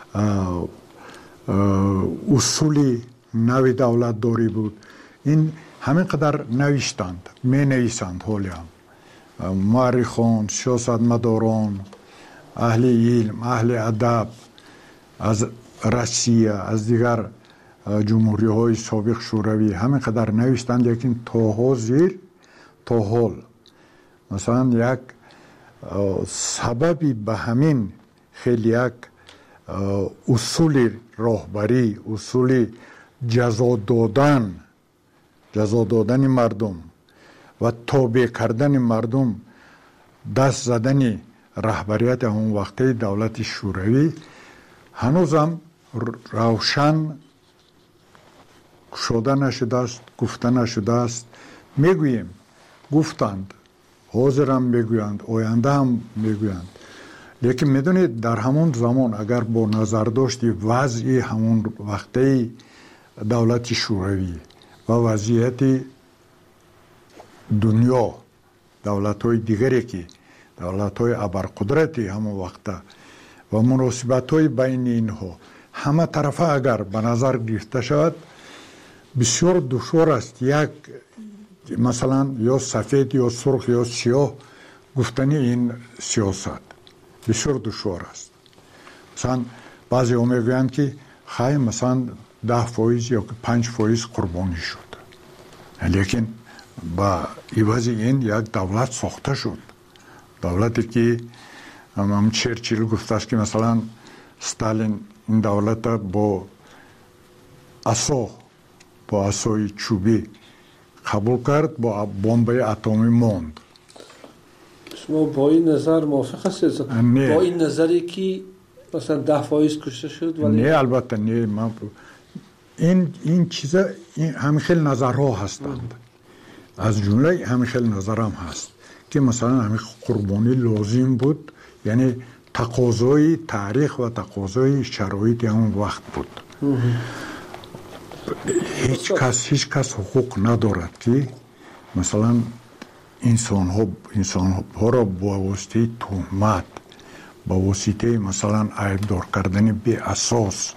اصولی نوی دولت داری بود. این همین قدر نوشتند، می نویسند حالی هم مورخان، سیاستمداران، اهل علم، اهل ادب از روسیه، از دیگر جمهوری های سابق شوروی همین قدر نوشتند، لیکن تا حاضر تا حال مثلا یک سببی به همین خیلی یک اصول راهبری، اصول جزا دادن جزا دادن مردم و تابع کردن مردم دست زدن رهبریت اون وقتی دولت شوروی هنوزم روشن شده نشده است، گفته نشده است. میگوییم گفتند، حاضرم میگویند، آینده هم میگویند. لیکن میدونید در همون زمان اگر با نظر داشتی وضعی همون وقتی دولت شوروی و وضعیت دنیا، دولت های دیگری که دولت های ابرقدرتی همون وقت و مناسبت های بین اینها همه طرفه اگر به نظر گرفته شود بسیار دشوار است یک مثلا یا سفید یا سرخ یا سیاه گفتنی این سیاست بسیار دشوار است. مثلا بعضی ها میگویند که خیلی مثلا ده فایز یا پنج فایز قربانی شد، لیکن با عوض این یک دولت ساخته شد. دولتی که هم چرچیل گفته است که مثلا ستالین این دولت با عصا با عصای چوبی قبول کرد، با بمب اتمی ماند. شما با این نظر موافق هستید؟ با این نظری که مثلا ده فایز کشته شد؟ ولی نه البته نه. من این این چیزا همین خیلی نظرها هستند. از جمله همین خیلی نظرم هست که مثلا همین قربانی لازم بود، یعنی تقاضای تاریخ و تقاضای شرایط همون وقت بود. هیچ کس هیچ کس حقوق ندارد که مثلا انسان ها انسان ها را با واسطه تهمت، با واسطه مثلا عیبدار کردن بی اساس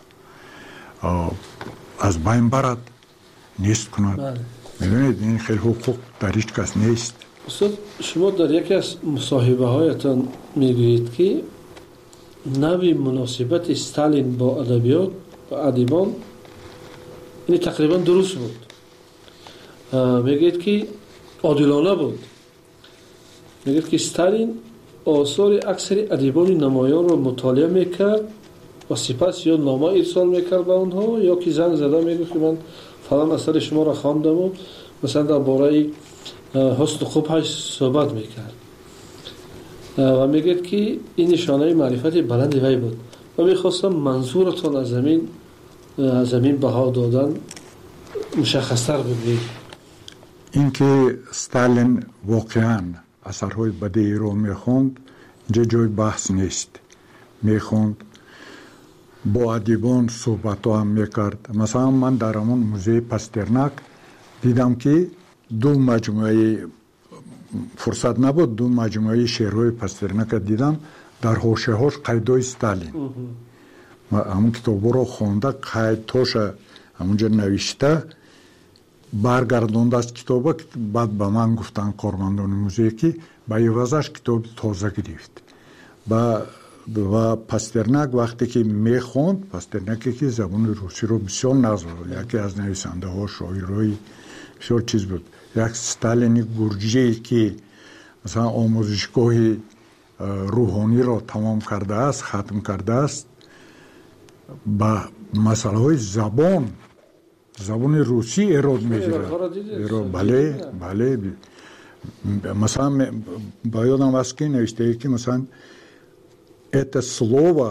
از بین برد، نیست کند. میدونید این خیلی حقوق در هیچ کس نیست. استاد شما در یکی از مصاحبه هایتان میگویید که نوع مناسبت استالین با ادبیات و ادیبان این تقریبا درست بود. میگید که عادلانه بود. میگید که استالین آثار اکثر ادیبان نمایان را مطالعه میکرد و سپس یا نامه ارسال میکرد به اونها یا که زنگ زده میگفت که من فلان اثر شما را خواندم و مثلا درباره حسن خوبش صحبت میکرد و میگید که این نشانه معرفت بلند وی بود و میخواستم منظورتان از زمین از زمین بها دادن مشخصتر بگید. اینکه ستالین واقعا اثرهای بدی رو میخوند اینجا جای بحث نیست. میخوند، با ادیبان صحبت ها هم میکرد. مثلا من در همون موزه پاسترناک دیدم که دو مجموعه فرصت نبود دو مجموعه شعرهای پاسترناک دیدم، در حاشیه هاش قیدای ستالین. من همون کتاب رو خونده، قیدهاش همونجا نوشته برگردونده از کتاب. بعد به من گفتن کارمندان موزه که به عوضش کتاب تازه گرفت. با و پاسترناک وقتی که میخوند، پاسترناکی که زبان روسی رو بسیار نزد، یکی از نویسنده ها شاعرای بسیار چیز بود، یک ستالینی گرجی که مثلا آموزشگاه روحانی را تمام کرده است، ختم کرده است، با مسئله های زبان زبان روسی ایراد میگیره. بله بله. مثلا با یادم است که نوشته که مثلا это слово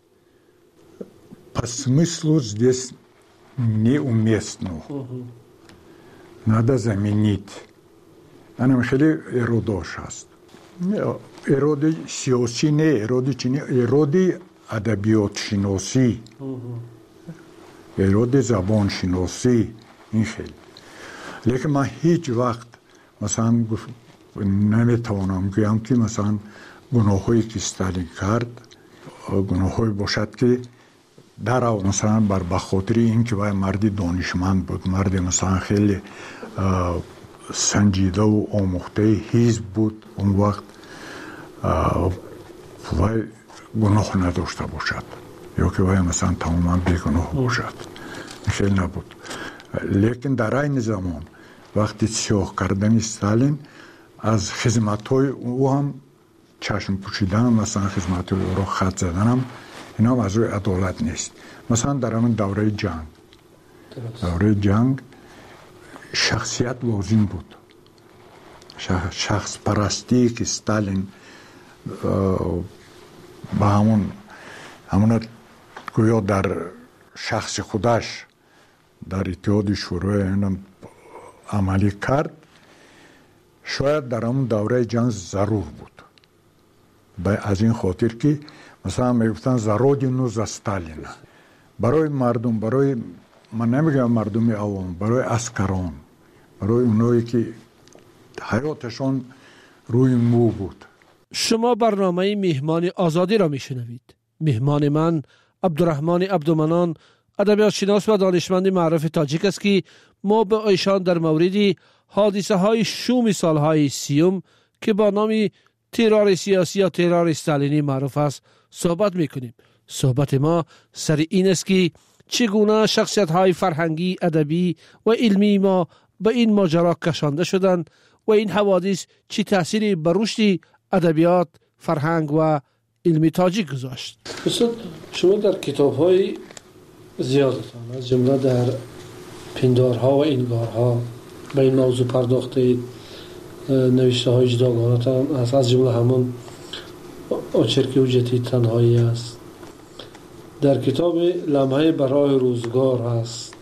по смыслу здесь неуместно. Надо заменить. Она خیلی اراداش هست. اراده سیاسی نه، اراده چی نه، اراده ادبیات شناسی، اراده زبان شناسی، این خیلی. لیکن من هیچ وقت مثلا نمیتوانم گویم که مثلا گناه هایی که ستالین کرد گناه هایی باشد که در او مثلا بر بخاطری این که وای مردی دانشمند بود، مردی مثلا خیلی سنجیده و آموخته حزب بود، اون وقت وای گناه نداشته باشد یا که وای مثلا تماما بیگناه باشد، خیلی نبود. لیکن در این زمان وقتی سیاه کردن ستالین از خدمت های او هم چشم پوشیدن، مثلا خدمت او را خط زدن هم اینا هم از روی عدالت نیست. مثلا در همین دوره جنگ دوره جنگ شخصیت لازم بود. شخص پرستی که ستالین به همون همون گویا در شخص خودش در اتحاد شوروی اینم عملی کرد، شاید در همون دوره جنگ ضرور بود. از این خاطر که مثلا میگفتن زارودینو ز استالین، برای مردم، برای من نمیگم مردم عوام، برای عسکران، برای اونایی که حیاتشون روی مو بود. شما برنامه مهمان آزادی را میشنوید. مهمان من عبدالرحمن عبدالمنان، ادبیات شناس و دانشمند معروف تاجیک است که ما به ایشان در مورد حادثه های شوم سالهای سیوم که با نام ترور سیاسی یا ترور استالینی معروف است صحبت میکنیم. صحبت ما سر این است که چگونه شخصیت های فرهنگی، ادبی و علمی ما به این ماجرا کشانده شدند و این حوادث چه تأثیری بر رشد ادبیات، فرهنگ و علمی تاجیک گذاشت. استاد، شما در کتاب های زیادتان از جمله در پندارها و انگارها به این موضوع پرداختید. نوشته های جداگانه‌تان از از جمله همون آچرکی حجتی تنهایی است. در کتاب لمحه برای روزگار هست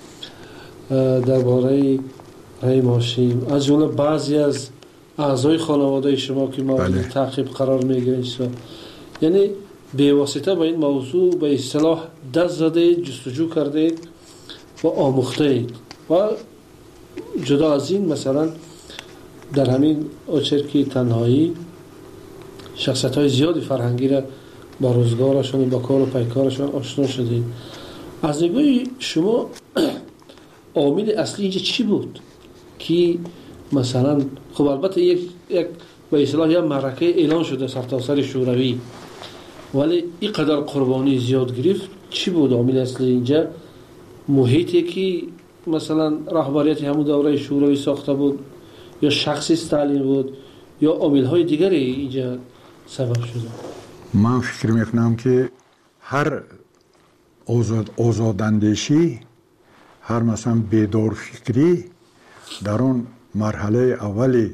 درباره رحیم هاشم، از جمله بعضی از اعضای خانواده شما که مورد تعقیب قرار میگیرید، یعنی به واسطه به این موضوع به اصطلاح دست زده، جستجو کرده و آموخته و جدا از این مثلا در همین آچرکی تنهایی شخصیت های زیادی فرهنگی را با روزگارشون، با کار و پیکارشون آشنا شدید. از نگاه شما عامل اصلی اینجا چی بود که مثلا خب البته یک یک به اصطلاح یک معرکه اعلان شده سرتاسر شوروی، ولی این قدر قربانی زیاد گرفت، چی بود عامل اصلی اینجا؟ محیطی که مثلا رهبریت همون دوره شوروی ساخته بود، یا شخص استالین بود، یا عامل‌های دیگری اینجا سبب شده؟ من فکر میکنم که هر آزاد آزاداندیشی، هر مثلا بیدار فکری در اون مرحله اولی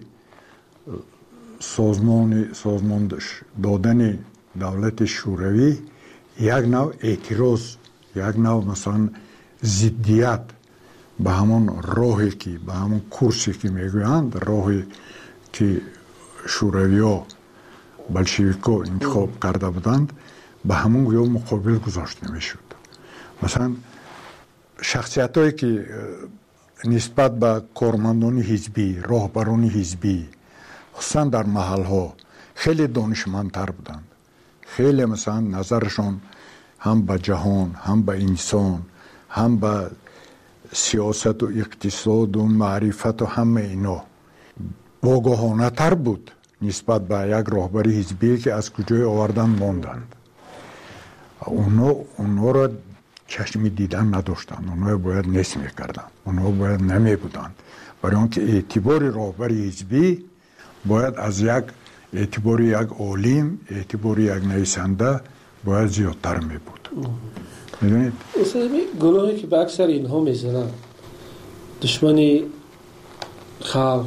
سازمان سازمان دادن دولت شوروی یک نوع اعتراض، یک نوع مثلا ضدیت به همون راهی که به همون کورسی که میگویند، راهی که شوروی ها بلشویکا انتخاب کرده بودند، به همون گویا مقابل گذاشته میشد. مثلا شخصیت هایی که نسبت به کارمندان حزبی، راهبران حزبی، خصوصا در محل ها خیلی دانشمندتر بودند، خیلی مثلا نظرشون هم به جهان، هم به انسان، هم به سیاست و اقتصاد و معرفت و همه اینا واگاهانه تر بود نسبت به یک راهبری حزبی که از کجای آوردن ماندند. اونا اونا را چشمی دیدن نداشتند، اونا باید نصف میکردند، اونا باید نمی بودند، برای آنکه اعتبار راهبری حزبی باید از یک اعتبار یک عالم، اعتبار یک نویسنده باید زیادتر می بود. میدونید؟ اصلا گناهی که به اکثر اینها میزنن، دشمنی خلق،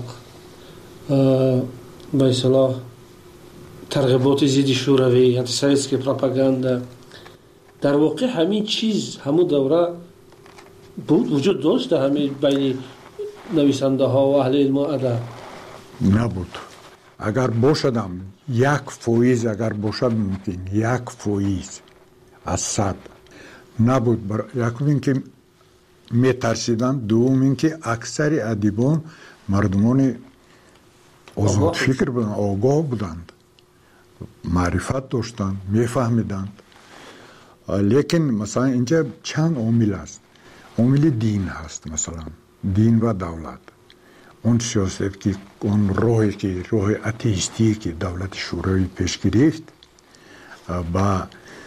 به اصطلاح ترغیبات ضد شوروی، انتی‌سویتسکی پروپاگاندا، در واقع همین چیز همون دوره بود، وجود داشت همین بین نویسنده ها و اهل علم و ادب؟ نبود. اگر باشدم یک فویز، اگر باشد ممکن یک فویز از صد نبود. بر... یک این که می ترسیدن، دوم این که اکثر ادیبان مردمان آزاد فکر بودند، آگاه بودند، معرفت داشتند، می فهمیدند. لیکن مثلا اینجا چند عامل است. عامل دین هست، مثلا دین و دولت. اون سیاست که اون راهی که راه اتئیستی که دولت شوروی پیش گرفت با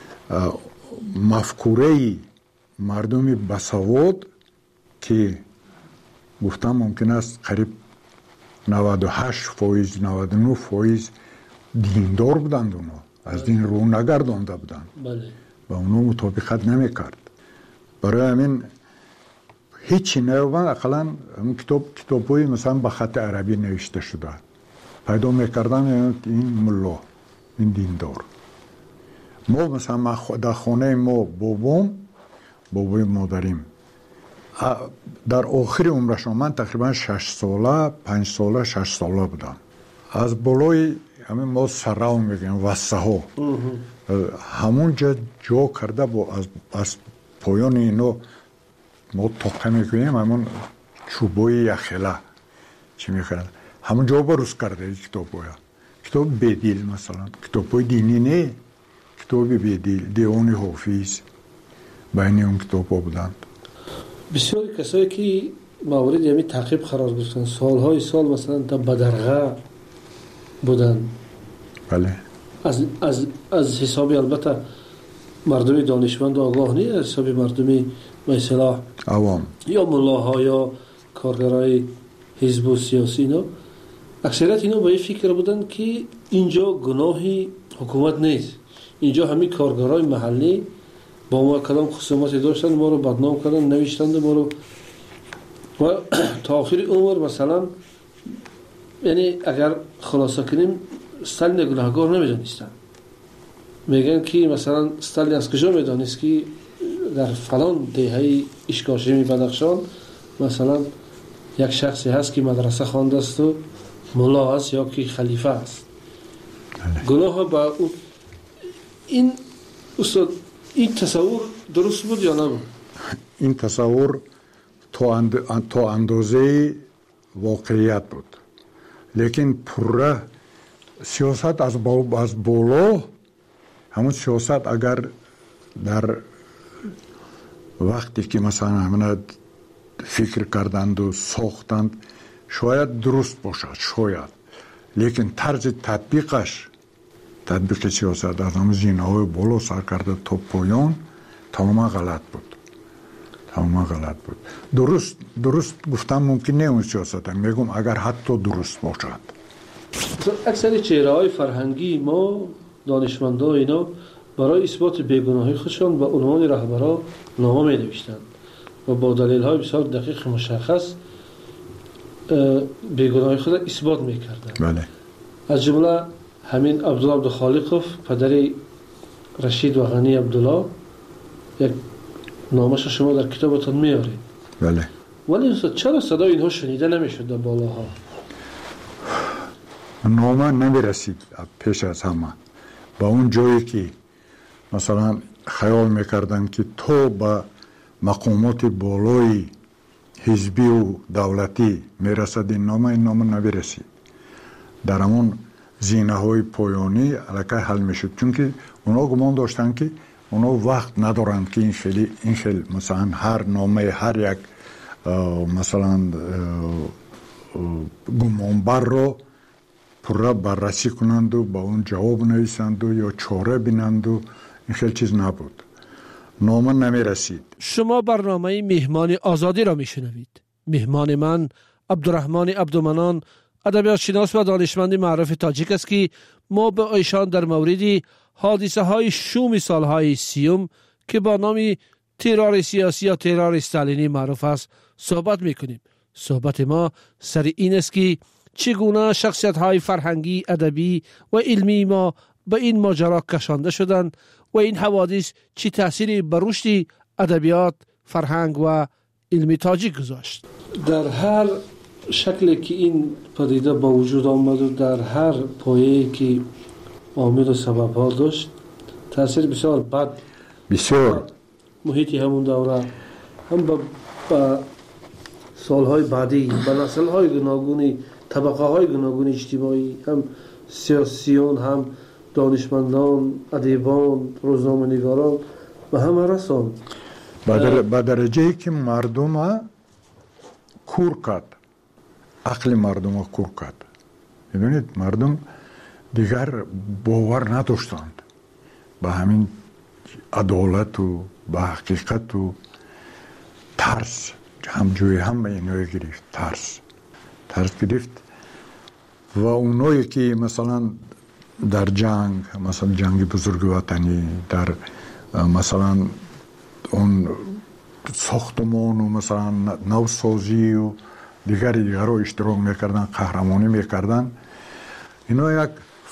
مفکوره مردم بسواد که گفتم ممکن است قریب نود و هشت فایز نود و نه فایز دیندار بودند، اونا از دین رو نگردانده بودند، بله. و اونا مطابقت نمی کرد. برای همین هیچی نیومد. اقلا کتاب کتابایی مثلا به خط عربی نوشته شده پیدا میکردن، این ملا این دیندار. ما مثلا در خانه ما بابام بابای مادریم در آخر عمرشون، من تقریبا شش ساله پنج ساله شش ساله بودم، از بالای همین ما سراو میگن وسه ها همون جا جا کرده با از, از پایان اینو ما توقع میکنیم همون چوبای یخله چی میکنن همون جا بروز کرده این کتاب باید کتاب بدیل، مثلا کتاب های دینی نه، کتاب بدیل دیوان حافظ بین اون کتاب ها بودند. بسیاری کسایی که موارد یعنی تعقیب قرار گرفتن سالهای سال مثلا در بدرغه بودن، بله از از از حسابی البته مردم دانشمند آگاه نیست، از حسابی مردم مثلا عوام یا ملاها یا کارگرای حزب و سیاسی اینا، اکثریت اینا با این فکر بودن که اینجا گناهی حکومت نیست، اینجا همین کارگرای محلی با ما کدام خصوماتی داشتن، ما رو بدنام کردن، نوشتند ما رو و تا آخر عمر مثلا یعنی اگر خلاصه کنیم استالین گناهکار نمیدانستن، میگن که مثلا استالین از کجا میدانست که در فلان دهه اشکاشمی بدخشان مثلا یک شخصی هست که مدرسه خوانده است و ملا است یا که خلیفه است. گناه با این استاد این تصور درست بود یا نبود؟ این تصور تا, اند... تا اندازه واقعیت بود، لیکن پره سیاست از, با... از بالا همون سیاست اگر در وقتی که مثلا همه فکر کردند و ساختند شاید درست باشد شاید، لیکن طرز تطبیقش تطبیق سیاست از همه زینه های بالا سر کرده تا پایان تماما غلط بود تماما غلط بود. درست درست گفتم ممکن نه اون سیاست، میگم اگر حتی درست باشد. اکثر چهره های فرهنگی ما دانشمندا اینا برای اثبات بیگناهی خودشان به عنوان رهبرا نامه می نوشتند و با دلیل های بسیار دقیق مشخص بیگناهی خود اثبات می کردند. بله. از جمله همین عبدالله عبدالخالقوف پدر رشید و غنی عبدالله یک نامش شما در کتابتان میارید. بله. ولی استاد چرا صدای اینها شنیده نمیشد در بالاها؟ نامه نمیرسید پیش از همه با اون جایی که مثلا خیال میکردن که تو با مقامات بالای حزبی و دولتی میرسد این نامه این نامه نمیرسید، در همون زینه های پایانی علاقه حل میشد، چون که اونا گمان داشتن که اونا وقت ندارند که این خیلی این خیلی مثلا هر نامه هر یک مثلا گمانبر رو پره بررسی کنند و با اون جواب نویسند و یا چاره بینند و این خیلی چیز نبود، نامه نمی رسید. شما برنامه مهمان آزادی را می شنوید. مهمان من عبدالرحمن عبدالمنان ادبیات شناس و دانشمند معروف تاجیک است که ما به ایشان در مورد حادثه های شوم سالهای سیوم که با نام ترور سیاسی یا ترور استالینی معروف است صحبت می کنیم. صحبت ما سر این است که چگونه شخصیت های فرهنگی، ادبی و علمی ما به این ماجرا کشانده شدند و این حوادث چی تأثیری بر رشد ادبیات، فرهنگ و علمی تاجیک گذاشت. در هر شکلی که این پدیده با وجود آمد و در هر پایه‌ای که عامل و سبب ها داشت تأثیر بسیار بد بسیار محیطی همون دوره هم با, با سالهای بعدی با نسل‌های گوناگونی، طبقه های گوناگون اجتماعی، هم سیاسیون، هم دانشمندان، ادیبان، روزنامه‌نگاران و همه رسان به درجه‌ای که مردم کور کرد، عقل مردم کور کرد. می‌دونید مردم دیگر باور نداشتند به همین عدالت و به حقیقت و ترس هم جوی هم به اینو گرفت، ترس ترس گرفت و اونایی که مثلا در جنگ، مثلا جنگ بزرگ وطنی، در مثلا اون ساختمان و مثلا نوسازی و دیگری دیگر رو اشتراک میکردن، قهرمانی میکردن، اینا یک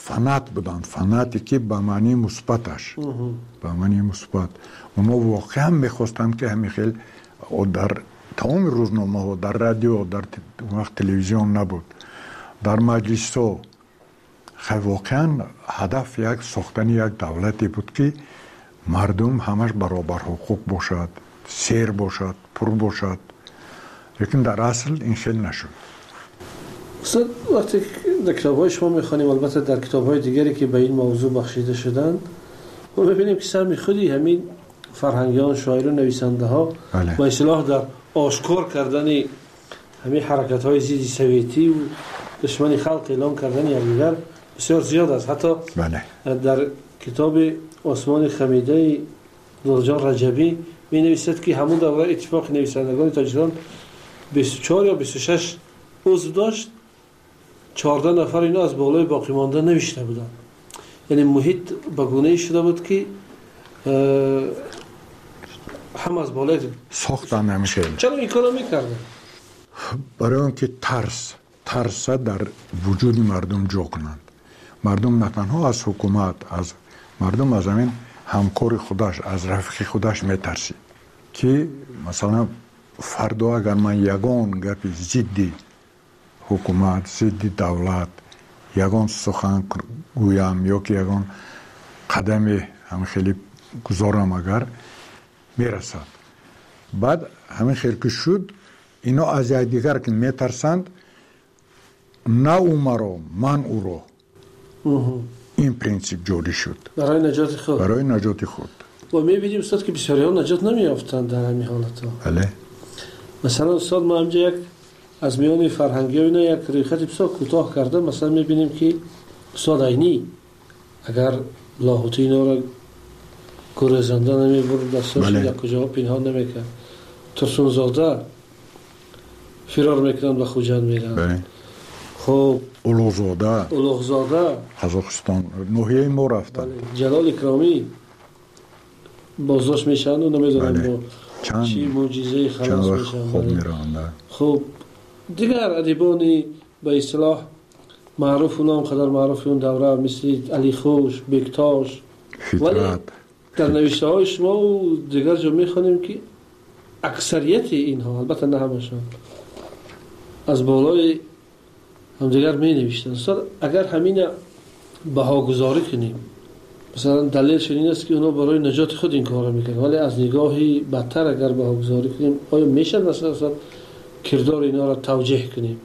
فنات بودن، فناتی که به معنی مثبتش، به معنی مثبت. اونا واقعا میخواستن که همین خیلی در تمام روزنامه ها، در رادیو، در وقت تلویزیون نبود، در مجلس ها، خیلی واقعا هدف یک ساختن یک دولتی بود که مردم همش برابر حقوق باشد، سیر باشد، پر باشد. لیکن در اصل این خیلی نشد. استاد وقتی در کتاب های شما میخوانیم، البته در کتاب های دیگری که به این موضوع بخشیده شدند، ما ببینیم که سهم خودی همین فرهنگیان، شاعران، نویسنده ها به اصطلاح در آشکار کردن همین حرکت های ضد سویتی و دشمنی خلق اعلام کردن یکدیگر بسیار زیاد است. حتی بله. در کتاب عثمان خمیده نورجان رجبی می نویسد که همون دوره اتفاق نویسندگان تاجیکستان بیست و چهار یا بیست و شش عضو داشت، چهارده نفر اینا از بالای باقی مانده نوشته بودند. یعنی محیط به گونه‌ای شده بود که هم از بالای ساختن نمیشه. چرا این کارو میکردن؟ برای اینکه ترس ترس در وجود مردم جا کنند. مردم نه تنها از حکومت، از مردم از همین همکار خودش، از رفیق خودش میترسی که مثلا فردا اگر من یگان گپی ضد حکومت، ضد دولت یگان سخن گویم یا که یگان قدم هم خیلی گذارم اگر میرسد، بعد همین خیلی که شد اینا از دیگر که میترسند، نه او مرا من او را. این پرینسیپ جوری شد برای نجات خود. برای نجات خود. و میبینیم استاد که بسیاری ها نجات نمیافتند در همین حالت ها. بله. مثلا استاد ما همجا یک از میان فرهنگی ها اینا یک ریخت بسیار کوتاه کرده. مثلا میبینیم که استاد عینی اگر لاهوتی اینا را گریزنده نمیبرد، دستاش در کجا پنهان نمیکرد، ترسون زاده فرار میکنند و خوجند میرن. بله. خب اولوغزاده اولوغزاده قزاقستان نوحیه ما رفتن. بله. جلال اکرامی بازداشت میشن و نمیدونم بله. با چی معجزه خلاص میشن. خوب میرن. خب دیگر ادیبانی به اصطلاح معروف و نام قدر معروف اون دوره مثل علی خوش، بکتاش، ولی در نوشته های شما و دیگر جا میخوانیم که اکثریت اینها، البته نه همشان، از بالای هم دیگر می نوشتن. اگر همین بها گذاری کنیم، مثلا دلیلش این است که اونا برای نجات خود این کار میکنن، ولی از نگاهی بدتر اگر بها گذاری کنیم، آیا میشه مثلا کردار اینا را توجیه کنیم؟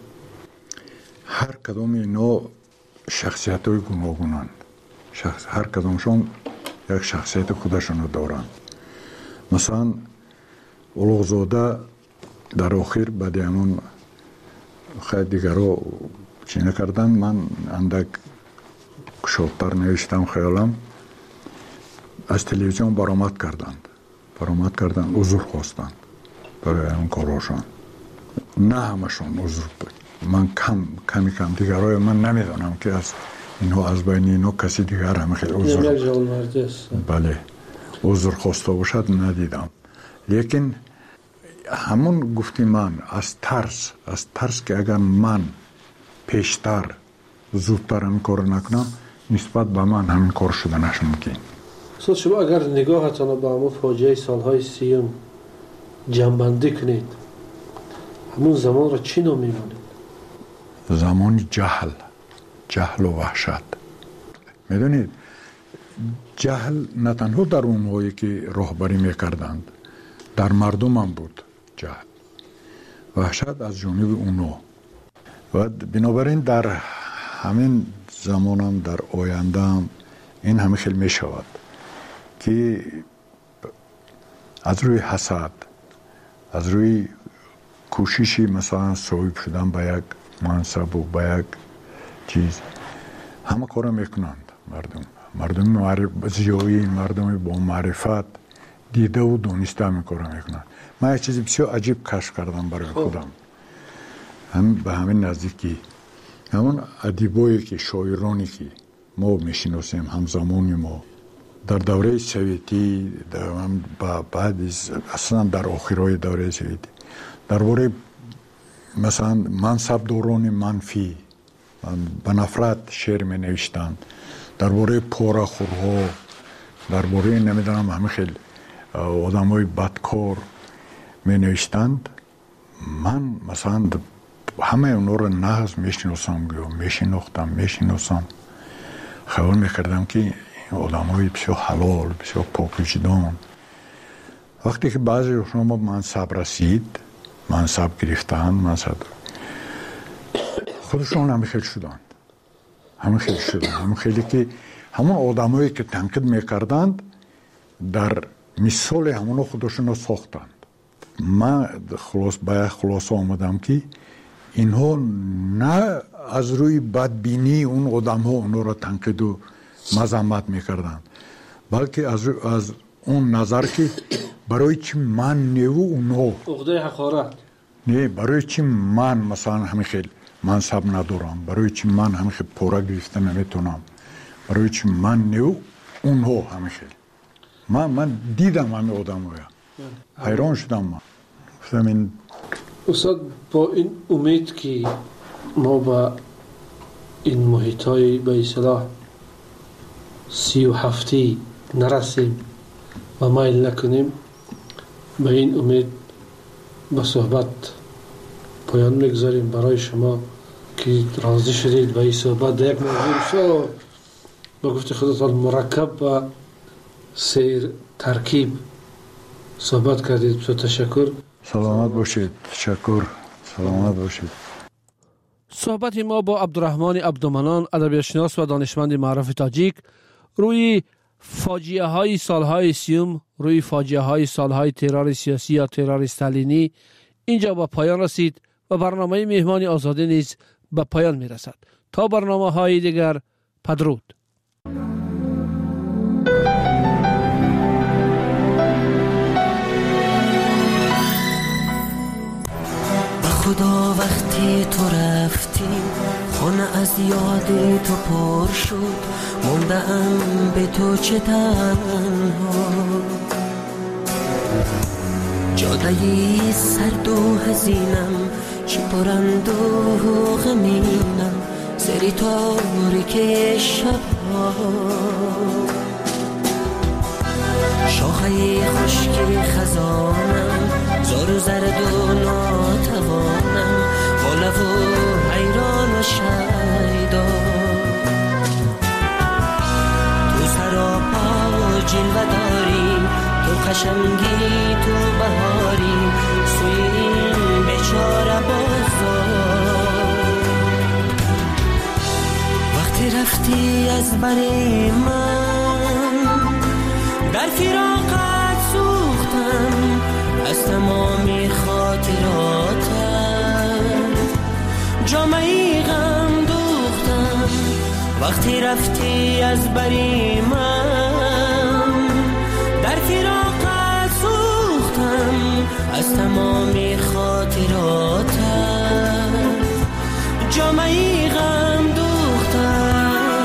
هر کدام اینا شخصیت های گوناگونند. شخص هر کدامشون یک شخصیت خودشون رو دارند. مثلا اولوغزاده در آخر بعد همون خیلی دیگر رو چی نکردن، من اندک شدتر نوشتم خیالم، از تلویزیون برآمد کردند برآمد کردند عذر خواستند برای اون کاراشون. نه همشون عذر بود، من کم کمی کم دیگرای من نمیدونم که از اینها از بین اینها کسی دیگر هم خیلی عذر بله عذر خواسته باشد ندیدم. لیکن همون گفتی من از ترس از ترس که اگر من پیشتر زودتر این کار نکنم، نسبت به من همین کار شدنش ممکن. استاد شما اگر نگاهتان به همون فاجعه سالهای سیم جنبندی کنید، همون زمان را چی نام می‌بینید؟ زمان جهل جهل و وحشت. میدونید جهل نه تنها در اونهایی که راهبری میکردند، در مردم هم بود جهل. وحشت از جانب اونا. و بنابراین در همین زمان هم در آینده هم این همه خیلی می شود که از روی حسد، از روی کوششی مثلا صاحب شدن به یک منصب و به یک چیز همه کار میکنند. مردم مردم معرف زیایی، مردم با معرفت دیده و دانسته همین کار میکنند. من یک چیز بسیار عجیب کشف کردم برای خودم، هم به همین نزدیکی، همون ادیبایی که شاعرانی که ما میشناسیم همزمانی ما در دوره سویتی، در بعد اصلا در آخرای دوره سویتی، درباره مثلا منصب داران منفی به نفرت شعر می نوشتند، درباره پورخورها، درباره نمیدونم همه خیلی آدمای بدکار می نوشتند. من مثلا همه اونا رو نغز میشناسم یا میشناختم میشناسم خیال میکردم که این آدمای بسیار حلال، بسیار پاکوجدان. وقتی که بعضی شما منصب رسید، منصب گرفتند، منصب خودشون همه خیلی شدند، همه خیلی شدند، همه خیلی که همون آدمایی که تنقید میکردند در مثال همون خودشون رو ساختند. من خلاص باید خلاص آمدم که اینها نه از روی بدبینی اون آدم ها اونها را تنقید و مذمت میکردند، بلکه از, از اون نظر که برای چی من نیو اونها عقده حقارت، نه برای چی من مثلا همین خیلی منصب ندارم، برای چی من همین خیلی پورا گرفته نمیتونم، برای چی من نیو اونها همین خیلی. من, من دیدم همین آدم ها، حیران شدم. من گفتم این استاد با این امید که ما با این محیط های به اصطلاح سی و هفتی نرسیم و مایل نکنیم، به این امید به صحبت پایان میگذاریم. برای شما که راضی شدید به این صحبت در یک موضوع بسیار به گفت خودتان مرکب و سیر ترکیب صحبت کردید، بسیار تشکر. سلامت باشید. تشکر. سلامت باشید. صحبت ما با عبدالرحمن عبدالمنان، ادبیاتشناس و دانشمند معروف تاجیک، روی فاجعه های سالهای سیوم، روی فاجعه های سالهای ترور سیاسی یا ترور استالینی اینجا با پایان رسید و برنامه مهمان آزادی نیز به پایان می رسد. تا برنامه های دیگر، بدرود. خدا وقتی تو رفتی خانه از یاد تو پر شد، موندم به تو چه تنها، جادهی سرد و حزینم چه پرند و غمینم، سری تاریک شبها، شاخه خشک خزانم زار و زرد و ناتوانم، با لب و حیران و شیدا، تو سراپا جلوه داری، تو قشنگی تو بهاری، سوی این بیچاره بازار. وقتی رفتی از بر من در فراقت سوختم، از تمامی خاطراتت جامعی غم دوختم. وقتی رفتی از بری من در فراقت سوختم، از تمامی خاطراتت جامعی غم دوختم.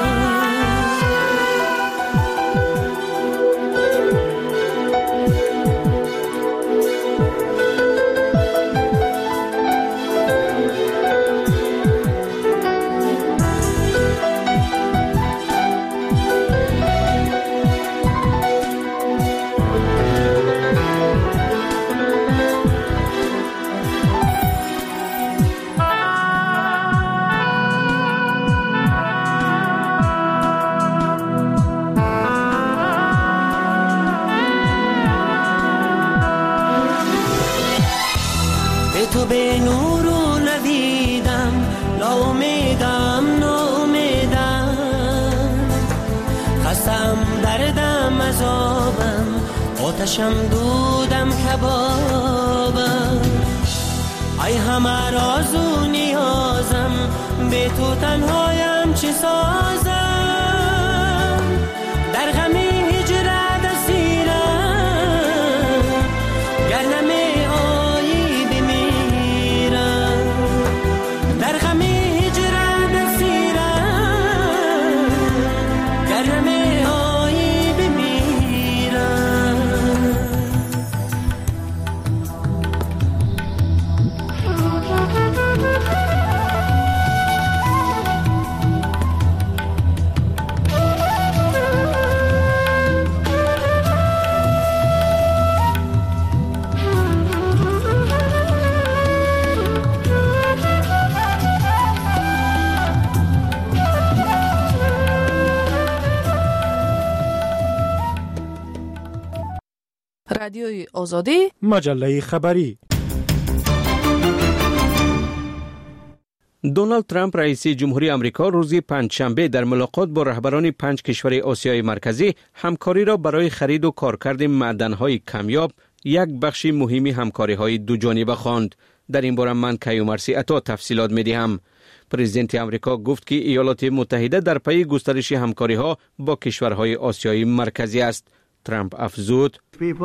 تو به نور و نویدم، ناامیدم ناامیدم، خستم دردم عذابم، آتشم دودم کبابم، ای همه راز و نیازم، به تو تنهایم چه سازم، در غم هجرت اسیرم، گر نمی رادیوی آزادی، مجله خبری. دونالد ترامپ رئیس جمهوری آمریکا روز پنجشنبه در ملاقات با رهبران پنج کشور آسیای مرکزی همکاری را برای خرید و کارکرد معدن‌های کمیاب یک بخش مهمی همکاری‌های دو جانبه خواند. در این باره من کیومرثی عطا تفصیلات می‌دهم. پرزیدنت آمریکا گفت که ایالات متحده در پی گسترش همکاری‌ها با کشورهای آسیای مرکزی است. ترامپ افزود: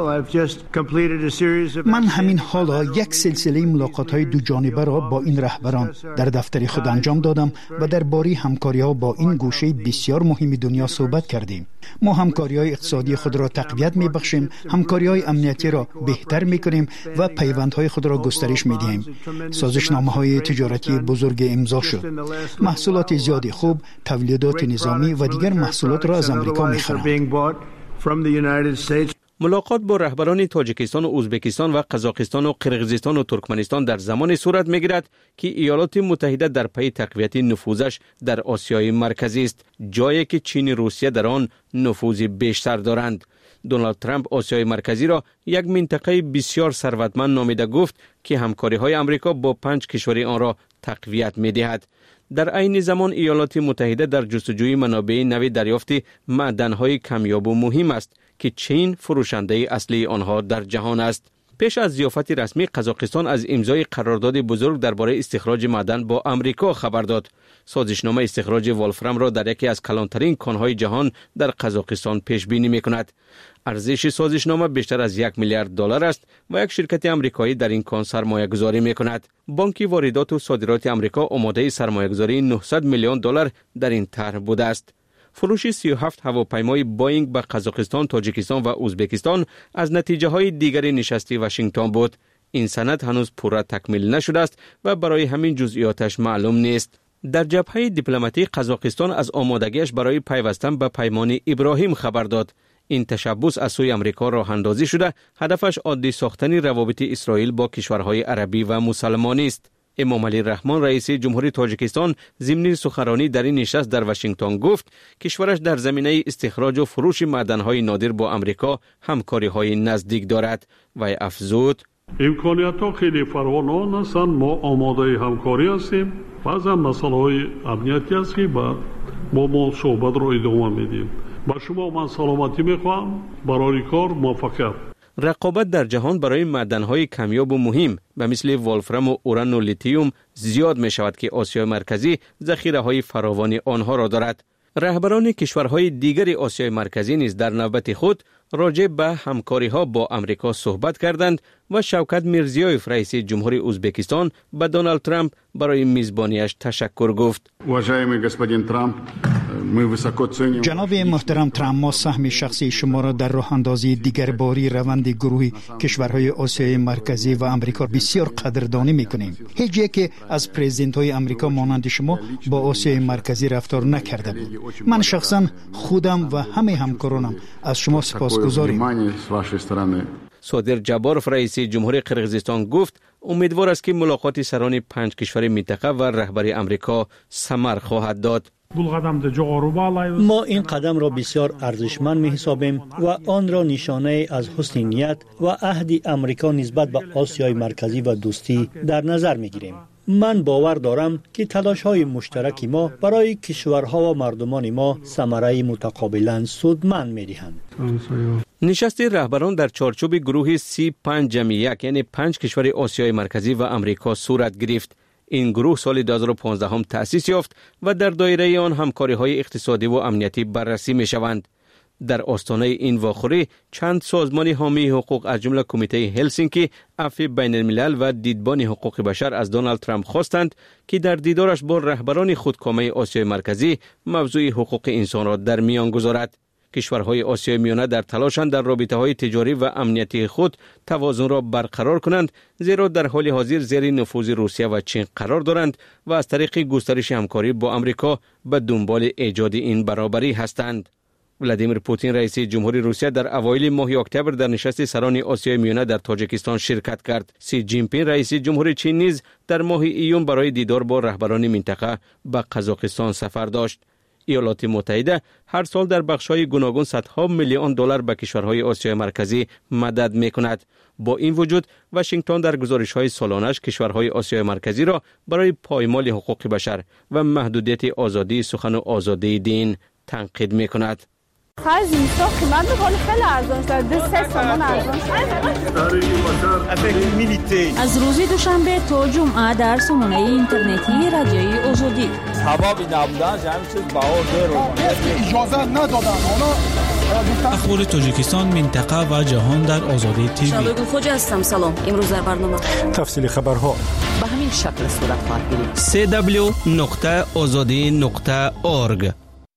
من همین حالا یک سلسله ملاقات‌های دو جانبه را با این رهبران در دفتر خود انجام دادم و درباره همکاری‌ها با این گوشه بسیار مهم دنیا صحبت کردیم. ما همکاری‌های اقتصادی خود را تقویت می‌بخشیم، همکاری‌های امنیتی را بهتر می‌کنیم و پیوندهای خود را گسترش می‌دهیم. سازشنامه‌های تجارتی بزرگ امضا شد. محصولات زیادی خوب، تولیدات نظامی و دیگر محصولات را از آمریکا می‌خرند. ملاقات با رهبران تاجیکستان و ازبکستان و قزاقستان و قرقیزستان و ترکمنستان در زمان صورت می‌گیرد که ایالات متحده در پی تقویت نفوذش در آسیای مرکزی است، جایی که چین و روسیه در آن نفوذ بیشتر دارند. دونالد ترامپ آسیای مرکزی را یک منطقه بسیار ثروتمند نامیده گفت که همکاری‌های آمریکا با پنج کشور آن را تقویت می‌دهد. در عین زمان ایالات متحده در جستجوی منابع نوی دریافت معدن‌های کمیاب و مهم است که چین فروشنده اصلی آنها در جهان است. پیش از ضیافت رسمی قزاقستان از امضای قرارداد بزرگ درباره استخراج معدن با آمریکا خبر داد. سازشنامه استخراج والفرام را در یکی از کلانترین کان‌های جهان در قزاقستان پیش بینی می‌کند. ارزش سازشنامه بیشتر از یک میلیارد دلار است و یک شرکت آمریکایی در این کان سرمایه گذاری می‌کند. بانک واردات و صادرات آمریکا آماده سرمایه گذاری نهصد میلیون دلار در این طرح بوده است. فروش سی و هفت هواپیمای بوئینگ به قزاقستان، تاجیکستان و ازبکستان از نتیجه های دیگر نشست واشنگتن بود. این سند هنوز پورا تکمیل نشده است و برای همین جزئیاتش معلوم نیست. در جبهه دیپلماتی قزاقستان از آمادگیش برای پیوستن به پیمان ابراهیم خبر داد. این تشبث از سوی آمریکا راه اندازی شده، هدفش عادی ساختن روابط اسرائیل با کشورهای عربی و مسلمانی است. امامعلی رحمان رئیس جمهوری تاجیکستان ضمن سخنرانی در این نشست در واشنگتن گفت کشورش در زمینه استخراج و فروش معدن‌های نادر با آمریکا همکاری‌های نزدیک دارد و افزود: امکانیت‌ها خیلی فراوان هستند. ما آماده همکاری هستیم. بعضا مسائل امنیتی است که با ما صحبت را ادامه میدیم. با شما من سلامتی میخواهم. برای کار موفقیت. رقابت در جهان برای معدن‌های کمیاب و مهم به مثل والفرام و اوران و لیتیوم زیاد می شود که آسیای مرکزی ذخیره‌های فراوان آنها را دارد. رهبران کشورهای دیگر آسیای مرکزی نیز در نوبت خود راجع به همکاری‌ها با آمریکا صحبت کردند و شوکت میرزیویف رئیس جمهوری ازبکستان به دونالد ترامپ برای میزبانیش تشکر گفت. جناب محترم ترامپ، ما سهم شخصی شما را در راه اندازی دیگرباری روند گروه کشورهای آسیای مرکزی و آمریکا بسیار قدردانی می‌کنیم. هیچ یک از پرزیدنت‌های آمریکا مانند شما با آسیای مرکزی رفتار نکرده بود. من شخصا خودم و همه همکارانم از شما سپاسگزاریم. صادر جبارف رئیس جمهوری قرقیزستان گفت امیدوار است که ملاقات سران پنج کشور منطقه و رهبری آمریکا ثمر خواهد داد. ما این قدم را بسیار ارزشمند می‌حسابیم و آن را نشانه از حسن نیت و عهد آمریکا نسبت به آسیای مرکزی و دوستی در نظر می‌گیریم. من باور دارم که تلاش‌های مشترک ما برای کشورها و مردمان ما ثمره متقابلا سودمند می‌دهند. نشست رهبران در چارچوب گروه سی پنج جمع یک یعنی پنج کشور آسیای مرکزی و آمریکا صورت گرفت. این گروه سال دو هزار و پانزده هم تأسیس یافت و در دایره آن همکاری‌های اقتصادی و امنیتی بررسی می‌شوند. در آستانه این واخوری چند سازمان حامی حقوق از جمله کمیته هلسینکی، عفو بین الملل و دیدبان حقوق بشر از دونالد ترامپ خواستند که در دیدارش با رهبران خودکامه آسیای مرکزی موضوع حقوق انسان را در میان گذارد. کشورهای آسیای میانه در تلاشند در رابطه‌های تجاری و امنیتی خود توازن را برقرار کنند، زیرا در حال حاضر زیر نفوذ روسیه و چین قرار دارند و از طریق گسترش همکاری با آمریکا به دنبال ایجاد این برابری هستند. ولادیمیر پوتین رئیس جمهوری روسیه در اوایل ماه اکتبر در نشست سران آسیای میانه در تاجیکستان شرکت کرد. سی جین پینگ رئیس جمهوری چین نیز در ماه ایون برای دیدار با رهبران منطقه به قزاقستان سفر داشت. ایالات متحده هر سال در بخش‌های گوناگون صدها میلیون دلار به کشورهای آسیای مرکزی مدد می‌کند. با این وجود واشنگتن در گزارش‌های سالانه‌اش کشورهای آسیای مرکزی را برای پایمال حقوق بشر و محدودیت آزادی سخن و آزادی دین تنقید می‌کند. خرج میسا قیمت بخوری خیلی ارزان شد. دو سه سامان ارزان شد. از روز دوشنبه تا جمعه در سامانه اینترنتی رادیوی آزادی ثوابی نبودن همین چیز بها زیرو اجازه ندادن. حالا اخبار تاجیکستان، منطقه و جهان در آزادی تیوی. شبگل خوجا هستم. سلام. امروز در برنامه تفصیل خبرها به همین شکل صورت خواهد گرفت. سی دبلیو نقطه آزادی نقطه اورگ.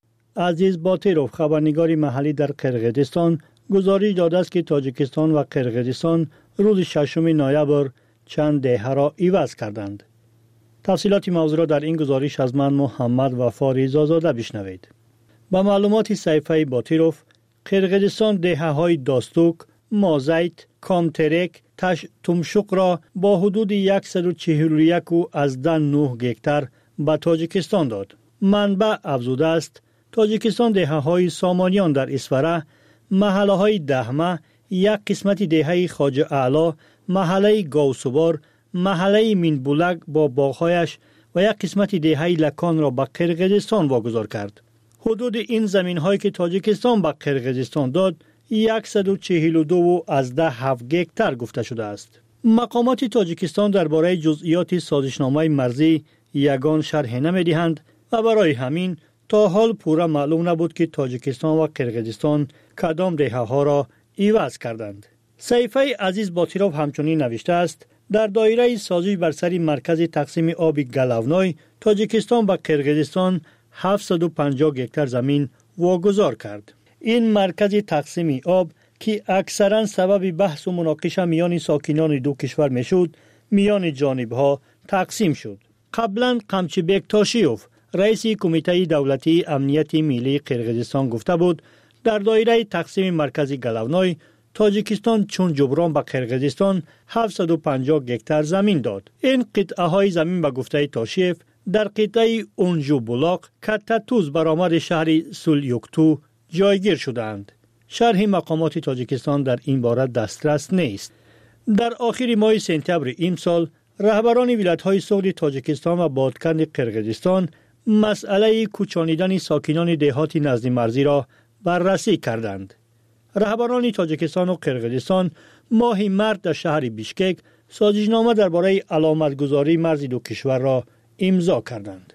عزیز باتیروف، خبرنگار محلی در قرقیزستان، گزارش داده است که تاجیکستان و قرقیزستان روز ششم نوامبر چند دهه را عوض کردند. تفصیلات موضوع را در این گزارش از من محمد وفا زاده بشنوید. با معلومات صحیفه باتیروف، قرقیزستان دهه‌های داستوک، مازیت، کامترک، تش تمشق را با حدود صد و چهل و یک از نه گکتر به تاجیکستان داد. منبع افزوده است تاجیکستان دهه‌های سامانیان در اسفره، محله‌های دهمه، یک قسمت دهه خواجه اعلی، محله گاوسوبار، محله مینبولک با باغ‌هایش و یک قسمت دهه لکان را به قرقیزستان واگذار کرد. حدود این زمین‌هایی که تاجیکستان به قرقیزستان داد، صد و چهل و دو از ده هفت گکتر گفته شده است. مقامات تاجیکستان درباره جزئیات سازشنامه مرزی یگان شرح نمی‌دهند و برای همین تا حال پورا معلوم نبود که تاجیکستان و قرقیزستان کدام دهه‌ها را عوض کردند. صحیفه عزیز باتیروف همچنین نوشته است در دایره سازش بر سر مرکز تقسیم آب گلاونای تاجیکستان به قرقیزستان هفتصد و پنجاه گکتر زمین واگذار کرد. این مرکز تقسیم آب که اکثرا سبب بحث و مناقشه میان ساکنان دو کشور میشد، میان جانبها تقسیم شد. قبلا قمچیبک تاشیوف، رئیس کمیته دولتی امنیت ملی قرقیزستان گفته بود در دایره تقسیم مرکز گلاونای تاجیکستان چون جبران به قرقیزستان هفتصد و پنجاه گکتر زمین داد. این قطعه های زمین به گفته تاشیف در قطعه اونجو بولاق کتتوز برآمد شهر سولیوکتو جایگیر شدند. شرح مقامات تاجیکستان در این باره دسترس نیست. در آخر ماه سپتامبر این سال رهبران ولایت‌های سغد تاجیکستان و بادکند قرقیزستان مسئله کوچانیدن ساکنان دهات نزد مرزی را بررسی کردند. رهبران تاجیکستان و قرقیزستان ماه مارس در شهر بیشکک سازشنامه درباره علامتگذاری مرز دو کشور را امضا کردند.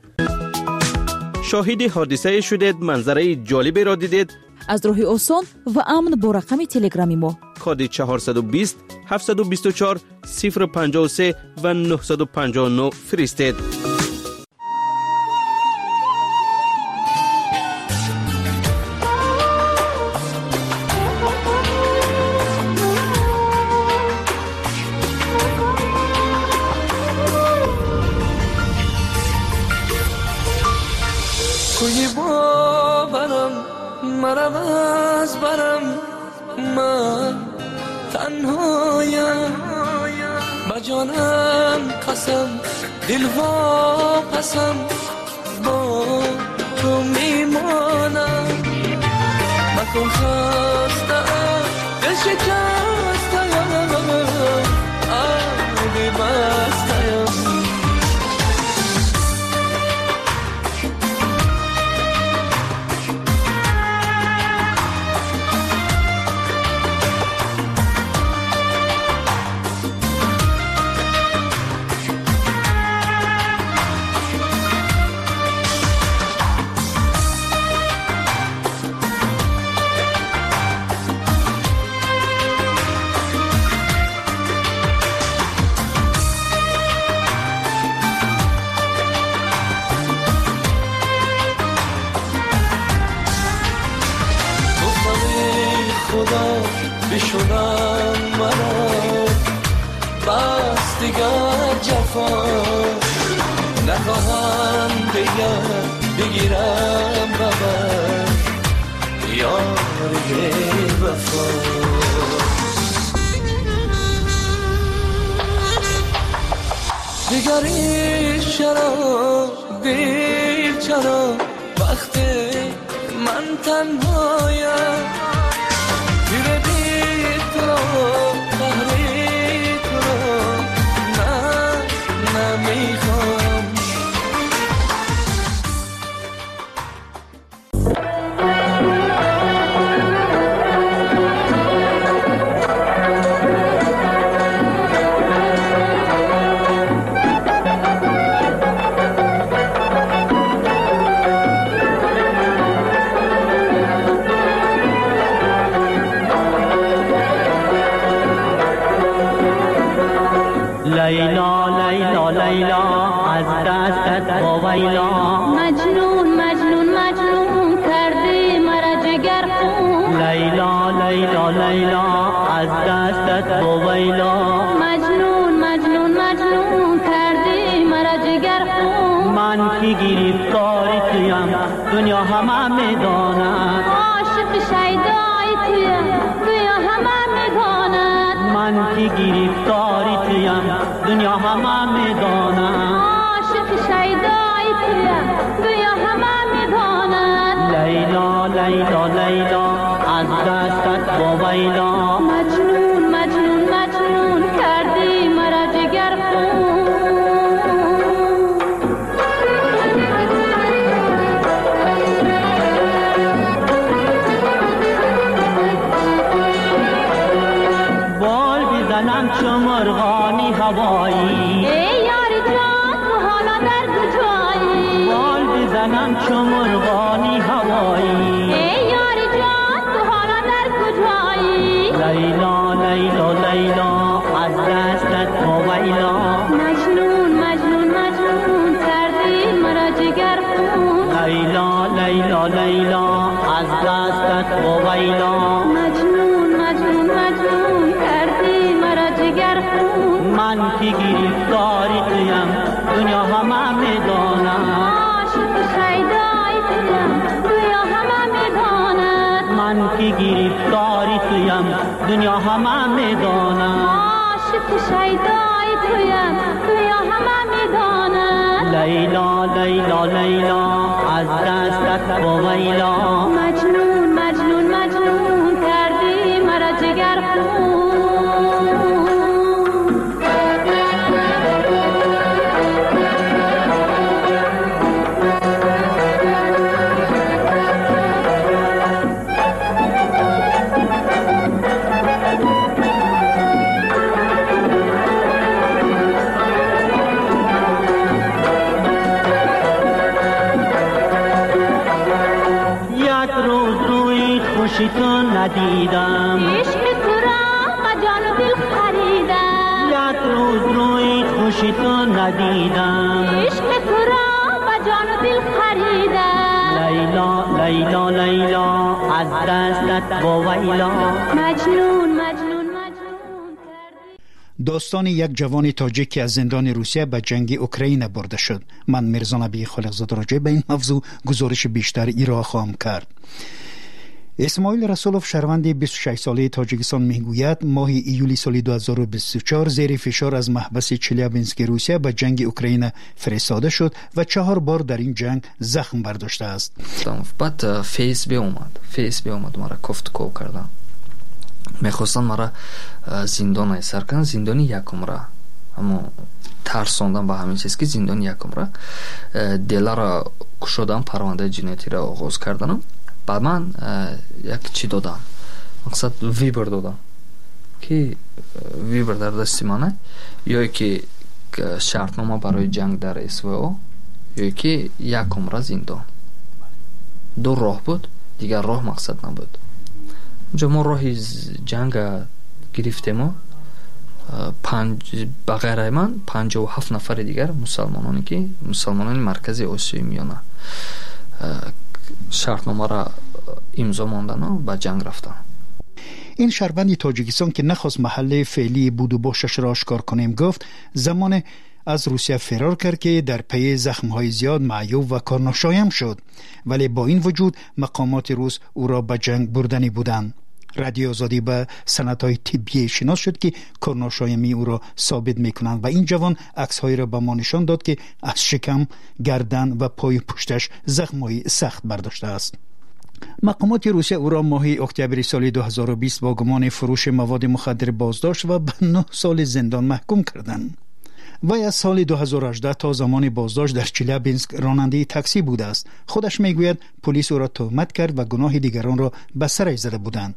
شاهد حادثه شدید، منظره جالبی را دیدید؟ از راه آسان و امن با رقم تلگرامی ما کد چهارصد و بیست هفتصد و بیست و چهار صفر پنجاه و سه و نهصد و پنجاه و نه فرستید. کوی باورم مرم از برم من تنهایم با جانم قسم دل واپسم با تو میمانم مکن خستم دل شکستم آبی بستم بشونم منو بس دیگر جفا نخواهم دیگر بگیرم ببر یاری وفا دیگری چرا دیر چرا وقت تنهایم تیر بی تو رو قهری تو رو من نمیخوام لیلا لیلا لیلا از دستت ویلا مجنون مجنون مجنون کردی مرا جگر خون لیلا لیلا لیلا از دستت ویلا مجنون مجنون مجنون کردی مرا جگر خون من کی گرفتاری تویم دنیا همه میداند عاشق شیدای تویم دنیا همه میداند من کی گرفتاری تویم دنیا همه میداند عاشق شیدای تویم دنیا همه میداند لیلا لیلا لیلا از دستت ویلا مجنون مجنون مجنون کردی مرا جگر خون بال بزنم چو مرغانی هوایی ای یار جان تو حالا در کجایی بال بزنم چو مرغانی هوایی ای یار جان تو حالا در کجایی لیلا لیلا لیلا از دستت ویلا مجنون مجنون مجنون کردی مرا جگر خون لیلا لیلا لیلا از دستت ویلا مجنون مجنون مجنون کردی مرا جگر خون من کی گرفتاری تویم دنیا همه میداند عاشق شیدای تویم دنیا همه میداند من کی گرفتاری تویم دنیا همه میداند عاشق شیدای تویم دنیا همه میداند لیلا لیلا لیلا از دستت ویلا مجنون مجنون مجنون کردی مرا جگر خون خوشی تو ندیدم عشق تو را با جان و دل خریدم یک روز روی خوشی تو ندیدم عشق تو را با جان و دل خریدم لیلا لیلا لیلا از دستت ویلا مجنون مجنون داستان یک جوان تاجیک که از زندان روسیه به جنگ اوکراین برده شد. من میرزا نبی خالقزاده راجع به این موضوع گزارش بیشتر ایرا خواهم کرد. اسماعیل رسولوف شهروند بیست و شش ساله تاجیکستان میگوید ماه ایولی سال دو هزار و بیست و چهار زیر فشار از محبس چلیابینسک روسیه به جنگ اوکراین فرستاده شد و چهار بار در این جنگ زخم برداشته است. بعد فیس به اومد فیس به اومد مرا کفت کو کردم. میخواستن مرا زندان ایسر کردن، زندانی یکم را، اما ترساندن به همین چیز که زندان یکم را دل را کشودن، پرونده جنایتی را آغاز کردن. بعد من یک چی دادم، مقصد ویبر دادم که ویبر در دستی منه، یا که شرطنامه برای جنگ در اس و او، یا که یک عمر زندان. دو راه بود، دیگر راه مقصد نبود. اونجا ما راه جنگ گرفتیم، پنج بغیر من پنجاه و هفت نفر دیگر مسلمانانی که مسلمانان مرکزی آسیای میانه شرطنامه را امضا ماندن و به جنگ رفتن. این شهروند تاجیکستان که نخواست محل فعلی بود و باشش را آشکار کنیم گفت زمان از روسیه فرار کرد که در پی زخم‌های زیاد معیوب و کارناشایم شد، ولی با این وجود مقامات روس او را به جنگ بردنی بودند. رادیو آزادی به سندهای طبی شناس شد که کارناشایمی او را ثابت میکنند و این جوان عکس‌های را به ما نشان داد که از شکم، گردن و پای پشتش زخم‌های سخت برداشته است. مقامات روسیه او را ماه اکتبر سال دو هزار و بیست با گمان فروش مواد مخدر بازداشت و به نه سال زندان محکوم کردند. وی از سال دو هزار و هجده تا زمان بازداشت در چلیابینسک راننده تاکسی بوده است. خودش میگوید پلیس او را تهمت کرد و گناه دیگران را به سرش زده بودند.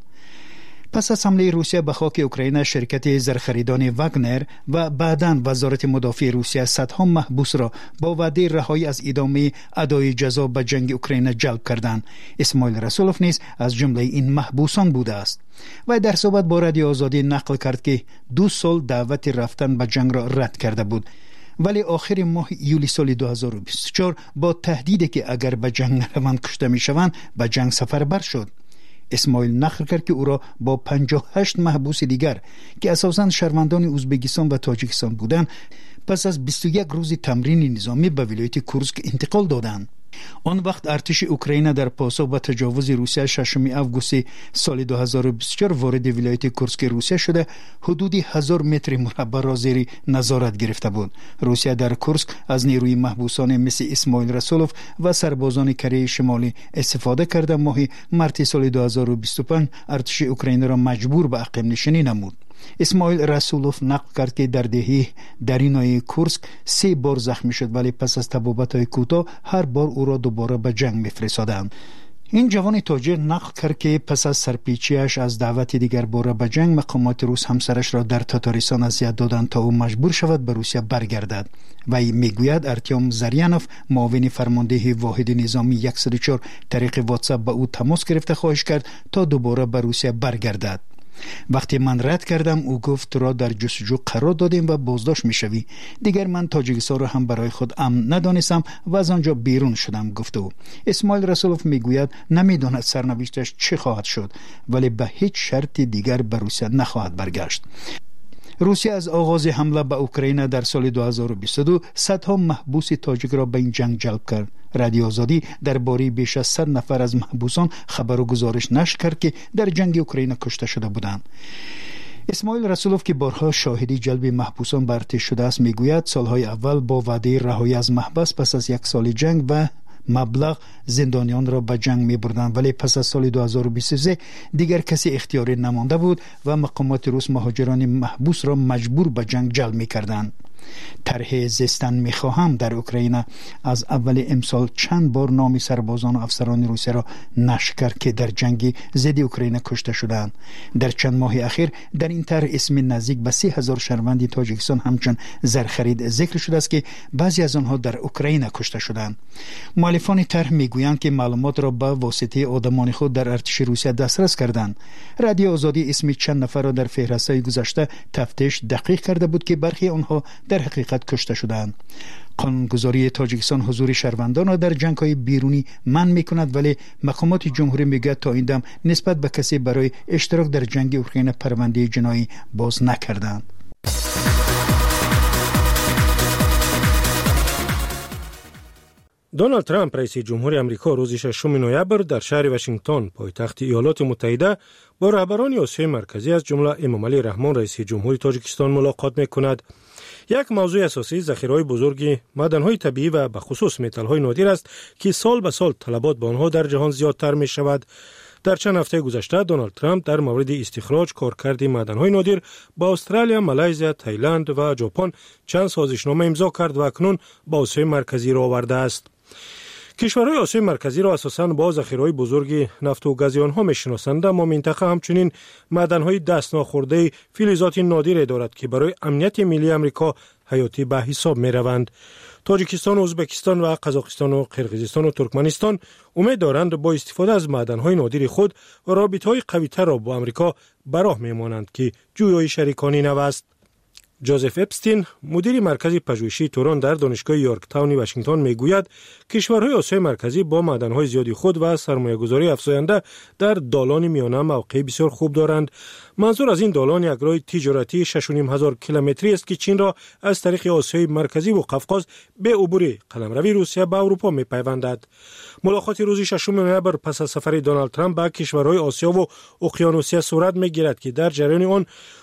پس از حمله روسیه به خاک اوکراین، شرکت زرخریدان واگنر و بعداً وزارت مدافع روسیه صدها محبوس را با وعده رهایی از ادامه ادای جزا به جنگ اوکراین جلب کردند. اسماعیل رسولوف نیز از جمله این محبوسان بوده است. و در صحبت با رادیو آزادی نقل کرد که دو سال دعوت رفتن به جنگ را رد کرده بود، ولی آخر ماه یولی سال دو هزار و بیست و چهار با تهدیدی که اگر به جنگ نروند کشته میشوند به جنگ سفربر شد. اسماعیل نقل کرد که او را با پنجاه و هشت محبوس دیگر که اساساً شهروندان ازبکستان و تاجیکستان بودند پس از بیست و یک روز تمرین نظامی به ولایت کورسک انتقال دادند. آن وقت ارتش اوکراین در پاسخ به تجاوز روسیه ششم آگوست سال دو هزار و بیست و چهار وارد ولایت کورسک روسیه شده حدود هزار متر مربع را زیر نظارت گرفته بود. روسیه در کورسک از نیروی محبوسان مثل اسماعیل رسولوف و سربازان کره شمالی استفاده کرده. ماه مارس سال دو هزار و بیست و پنج ارتش اوکراین را مجبور به عقب نشینی نمود. اسماعیل رسولوف نقل کرد که در دهه درینای کورسک سه بار زخمی شد، ولی پس از تبابت‌های کوتاه هر بار او را دوباره به جنگ می‌فرستادند. این جوان تاجر نقل کرد که پس از سرپیچیش از دعوت دیگر باره به جنگ، مقامات روس همسرش را در تاتارستان اذیت دادند تا او مجبور شود به روسیه برگردد. و میگوید ارتیام زریانوف معاون فرمانده واحد نظامی صد و چهار طریق واتساپ به او تماس گرفته خواهش کرد تا دوباره به روسیه برگردد. وقتی من رد کردم او گفت را در جستجو قرار دادیم و بازداشت میشوی. دیگر من تاجیکستان را هم برای خود امن ندانستم و از آنجا بیرون شدم، گفت او. اسماعیل رسولوف میگوید نمیداند سرنوشتش چه خواهد شد، ولی به هیچ شرط دیگر به روسیه نخواهد برگشت. روسیه از آغاز حمله به اوکراین در سال دو هزار و بیست و دو صدها محبوس تاجیک را به این جنگ جلب کرد. رادیو آزادی درباره بیش از صد نفر از محبوسان خبر و گزارش نشر کرد که در جنگ اوکراین کشته شده بودند. اسماعیل رسولوف که بارها شاهدی جلب محبوسان به ارتش شده است میگوید سالهای اول با وعده رهایی از محبس پس از یک سال جنگ و مبلغ زندانیان را به جنگ می بردند، ولی پس از سال دو هزار و بیست و سه دیگر کسی اختیاری نمانده بود و مقامات روس مهاجران محبوس را مجبور به جنگ جلب می کردند. طرح زیستن می خواهم در اوکراین از اول امسال چند بار نام سربازان و افسران روسیه را نشر کرد که در جنگ ضد اوکراین کشته شدند. در چند ماه اخیر در این طرح اسم نزدیک به سی هزار شهروند تاجیکستان همچون زرخرید ذکر شده است که بعضی از آنها در اوکراین کشته شدند. مؤلفان طرح میگویند که معلومات را به واسطه آدمان خود در ارتش روسیه دسترس کردند. رادیو آزادی اسم چند نفر را در فهرست‌های گذشته تفتیش دقیق کرده بود که برخی آنها در حقیقت کشته شدند. قانونگذاری تاجیکستان حضور شهروندان را در جنگ‌های بیرونی منع می‌کند، ولی مقامات جمهوری میگوید تا این دم نسبت به کسی برای اشتراک در جنگ اوکراین پرونده جنایی باز نکردند. دونالد ترامپ رئیس جمهور آمریکا روز ششم نوامبر در شهر واشنگتن پایتخت ایالات متحده با رهبران آسیای مرکزی از جمله امام علی رحمان رئیس جمهور تاجیکستان ملاقات می‌کند. یک موضوع اساسی ذخیره‌های بزرگ معدن‌های طبیعی و به خصوص متال‌های نادر است که سال به سال طلبات به آنها در جهان زیادتر می‌شود. در چند هفته گذشته دونالد ترامپ در مورد استخراج کارکرد معدن‌های نادر با استرالیا، مالزی، تایلند و ژاپن چند سازشنامه امضا کرد و اکنون با آسیای مرکزی را آورده است. کشورهای آسیای مرکزی را اساساً با ذخیره‌های بزرگ نفت و گاز آنها می‌شناسند، اما منطقه همچنین معدن‌های دست ناخورده فلزات نادر دارد که برای امنیت ملی آمریکا حیاتی به حساب می‌روند. تاجیکستان، ازبکستان و قزاقستان و قرقیزستان و ترکمنستان امید دارند با استفاده از معدن‌های نادر خود رابطه‌های قوی‌تر را با آمریکا براه می‌مانند که جویای شریکانی نو است. جوزف اپستین مدیر مرکز پژوهشی توران در دانشگاه یورک تاون واشنگتن میگوید کشورهای آسیای مرکزی با معدن‌های زیادی خود و سرمایه‌گذاری افزاینده در دالان میانه موقع بسیار خوب دارند. منظور از این دالان یک راه تجارتی شش و نیم هزار کیلومتری است که چین را از طریق آسیای مرکزی و قفقاز به عبور قلمروی روسیه به اروپا می‌پیوندد. ملاقات روز ششم نوامبر پس از سفر دونالد ترامپ به کشورهای آسیا و اقیانوسیه صورت می‌گیرد که در جریان آن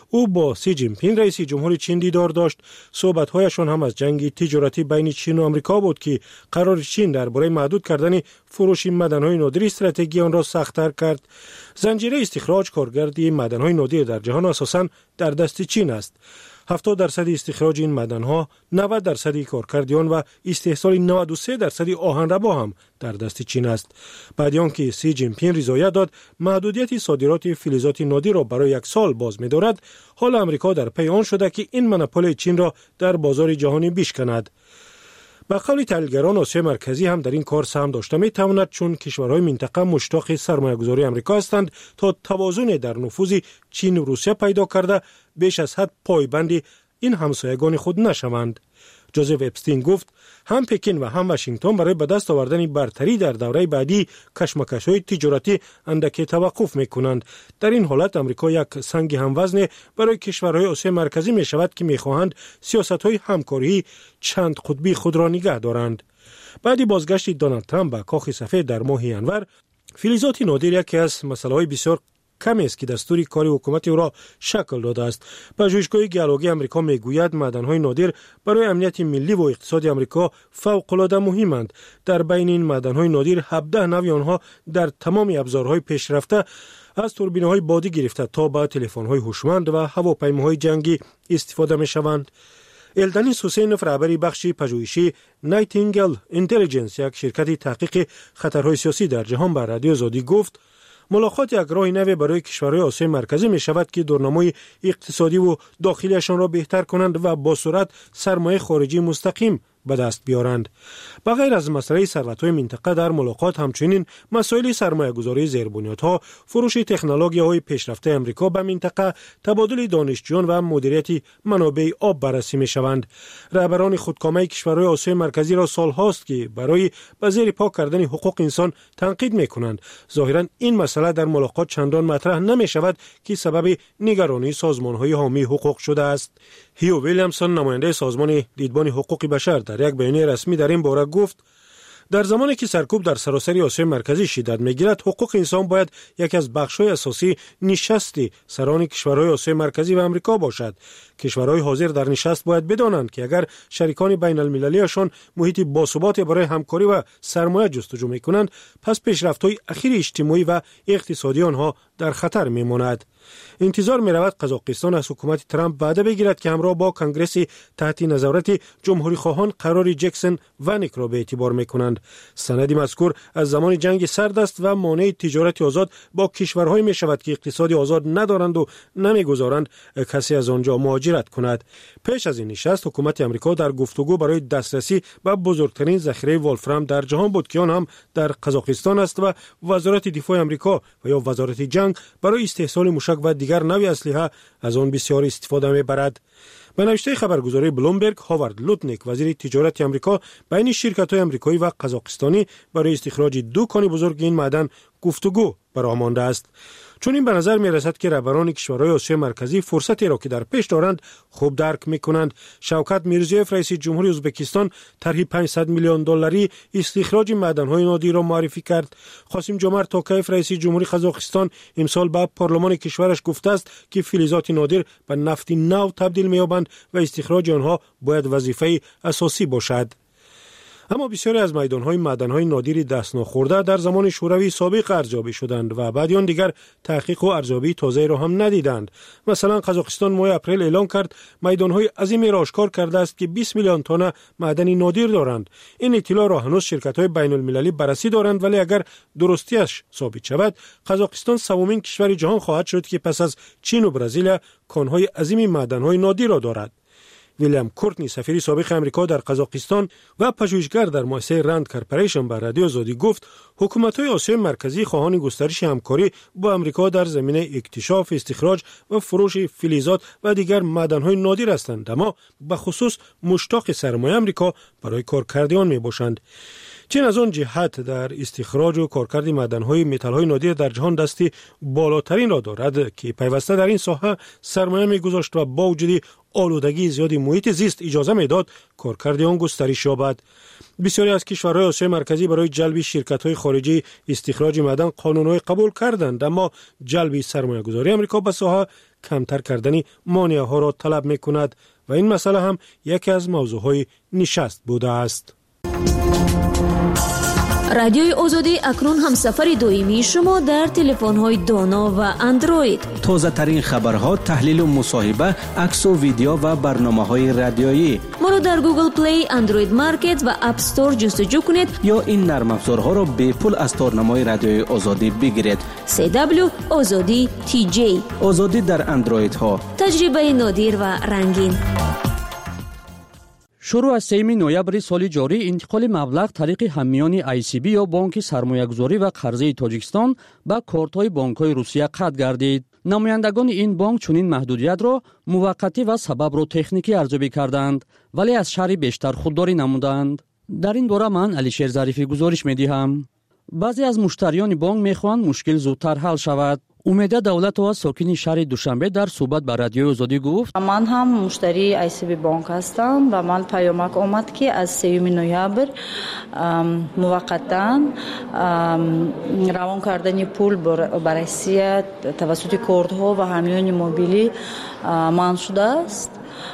او با سی جین پینگ رئیس جمهور چین دیدار داشت. صحبت‌هایشان هم از جنگ تجارتی بین چین و آمریکا بود که قرار چین درباره محدود کردن فروش معدن‌های نادر استراتژی آن را سخت‌تر کرد. زنجیره استخراج کارگردی معدن‌های نادر در جهان اساساً در دست چین است. هفتاد درصد استخراج این معدن‌ها، نود درصد کارکرد آن و استحصال نود و سه درصد آهنربا هم در دست چین است. بعد آنکه سی جین پینگ رضایت داد محدودیت صادرات فلزات نادر را برای یک سال باز می‌دارد، حال آمریکا در پی آن شده که این مونوپول چین را در بازار جهانی بشکند. به قول تحلیلگران، آسیا مرکزی هم در این کار سهم داشته می‌تواند، چون کشورهای منطقه مشتاق سرمایه‌گذاری آمریکا هستند تا توازن در نفوذ چین و روسیه پیدا کرده بیش از حد پایبند این همسایگان خود نشوند. جوزف اپستین گفت هم پکین و هم واشنگتن برای به دست آوردن برتری در دوره بعدی کشمکش‌های تجارتی اندکی توقف می‌کنند. در این حالت آمریکا یک سنگ هموزن برای کشورهای آسیا مرکزی می‌شود که می‌خواهند سیاست‌های همکاری چند قطبی خود را نگه دارند. بعد بازگشت دونالد ترامپ به کاخ سفید در ماه ینور، فلزات نادر یکی از مسائل بسیار کمی است که دستور کار حکومت او را شکل داده است. پژوهشگاه گیولوژی آمریکا میگوید معدن‌های نادر برای امنیت ملی و اقتصاد آمریکا فوق‌العاده مهمند. در بین این معدن‌های نادر هفده نوع آنها در تمام ابزارهای پیشرفته از توربین‌های بادی گرفته تا به تلفن‌های هوشمند و هواپیماهای جنگی استفاده می‌شوند. الدنیس حسین، رهبر بخش پژوهشی نایتینگل اینتلیجنس، یک شرکت تحقیق خطرهای سیاسی در جهان، به رادیو آزادی گفت ملاقات یک راه نو برای کشورهای آسیا مرکزی می شود که دورنمای اقتصادی و داخلیشان را بهتر کنند و با سرعت سرمایه خارجی مستقیم به دست بیارند. بغیر از مسئله ثروت‌های منطقه، در ملاقات همچنین مسائل سرمایه‌گذاری زیربنیادها، فروش تکنولوژی‌های پیشرفته آمریکا به منطقه، تبادل دانشجویان و مدیریت منابع آب بررسی می‌شوند. رهبران خودکامه کشورهای آسیا مرکزی را سال‌هاست که برای به زیر پا کردن حقوق انسان تنقید می‌کنند. ظاهراً این مسئله در ملاقات چندان مطرح نمی‌شود که سبب نگرانی سازمان‌های حامی حقوق شده است. هیو ویلیامسون، نماینده سازمان دیدبان حقوق بشر، در یک بیانیه رسمی در این باره گفت در زمانی که سرکوب در سراسر آسیا مرکزی شدت می‌گیرد، حقوق انسان باید یکی از بخش‌های اساسی نشست سران کشورهای آسیا مرکزی و آمریکا باشد. کشورهای حاضر در نشست باید بدانند که اگر شریکان بین المللیشان محیط باثبات برای همکاری و سرمایه جستجو می‌کنند، پس پیشرفت‌های اخیر اجتماعی و اقتصادی آنها در خطر می‌ماند. انتظار می‌رود قزاقستان از حکومت ترامپ وعده بگیرد که همراه با کنگرس تحت نظارت جمهوری خواهان قرار جکسون و نیک را به اعتبار می‌کنند. سند مذکور از زمان جنگ سرد است و مانع تجارت آزاد با کشورهای می‌شود که اقتصاد آزاد ندارند و نمی‌گذارند کسی از آنجا مهاجرت کند. پیش از این نشست، حکومت آمریکا در گفتگو برای دسترسی به بزرگترین ذخیره ولفرام در جهان بود که آن هم در قزاقستان است و وزارت دفاع آمریکا و یا وزارت جنگ برای استحصال موشک و دیگر نوع اسلحه از آن بسیار استفاده می‌برد. به نوشته خبرگزاری بلومبرگ، هاوارد لوتنیک، وزیر تجارت آمریکا، بین شرکت‌های آمریکایی و قزاقستانی برای استخراج دو کان بزرگ این معدن گفتگو برآمده است. چون این به نظر می رسد که رهبران کشورهای آسیا مرکزی فرصتی را که در پیش دارند خوب درک می کنند. شوکت میرزیوف، رئیس جمهوری ازبکستان، طرح پانصد میلیون دلاری استخراج معدن‌های نادر را معرفی کرد. قاسم جمعت توکایف، رئیس جمهوری قزاقستان، امسال به پارلمان کشورش گفته است که فلزات نادر به نفت نو تبدیل می‌یابند و استخراج آنها باید وظیفه اساسی باشد. اما بسیاری از میدان‌های معدن‌های نادر دست نخورده در زمان شوروی سابق ارزیابی شدند و بعد آن دیگر تحقیق و ارزیابی تازه را هم ندیدند. مثلا قزاقستان ماه اپریل اعلام کرد میدان‌های عظیمی را آشکار کرده است که بیست میلیون تن معدن نادر دارند. این اطلاع را هنوز شرکت‌های بین‌المللی بررسی دارند، ولی اگر درستیش ثابت شود، قزاقستان سومین کشور جهان خواهد شد که پس از چین و برزیل کان‌های عظیمی معدن‌های نادر را دارد. ویلیام کورتنی، سفیر سابق آمریکا در قزاقستان و پژوهشگر در مؤسسه راند کارپوریشن، به رادیو آزادی گفت حکومت‌های آسیا مرکزی خواهان گسترش همکاری با آمریکا در زمینه اکتشاف، استخراج و فروش فلزات و دیگر معدن‌های نادر هستند، اما به خصوص مشتاق سرمایه آمریکا برای کارکردیان میباشند. چین از آن جهت در استخراج و کارکرد معدن‌های متال‌های نادر در جهان دستی بالاترین را دارد که پیوسته در این ساحه سرمایه می‌گذاشت و با وجود آلودگی زیادی محیط زیست اجازه می‌داد کارکرد آن گسترش یابد. بسیاری از کشورهای آسیا مرکزی برای جلب شرکت‌های خارجی استخراج معدن قانون‌های قبول کردند، اما جلب سرمایه‌گذاری آمریکا به ساحه کمتر کردن مانع ها را طلب می کند و این مسئله هم یکی از موضوعهای نشست بوده است. رادیوی آزادی اکنون هم سفر دویمی شما در تلفن‌های دانا و اندروید. تازه ترین خبرها، تحلیل و مصاحبه، عکس و ویدیو و برنامه‌های رادیویی. ما رو در گوگل پلی، اندروید مارکت و اپ استور جستجو کنید یا این نرم افزارها را به پول از تارنمای رادیوی آزادی بگیرید. سی دبلیو آزادی تی جی. آزادی در اندروید ها. تجربه نادر و رنگین. شروع از سوم نوامبر سال جاری انتقال مبلغ طریق همیان ای سی بی یا بانک سرمایه‌گذاری و قرضه تاجیکستان به کارت‌های بانک‌های روسیه قطع گردید. نمایندگان این بانک چنین محدودیت را موقتی و سبب را تکنیکی ارزیابی کردند ولی از شهر بیشتر خودداری نمودند. در این باره من علیشیر ظریفی گزارش می‌دهم. بعضی از مشتریان بانک می‌خواهند مشکل زودتر حل شود. امیده دولتова ساکن شهر دوشنبه در صحبت با رادیوی آزادی گفت: من هم مشتری ای سی بی بانک هستم و من پیامک آمد که از سوم نوامبر موقتا روان کردن پول برای روسیه توسط کارت‌ها و همیان موبیلی منع شده است.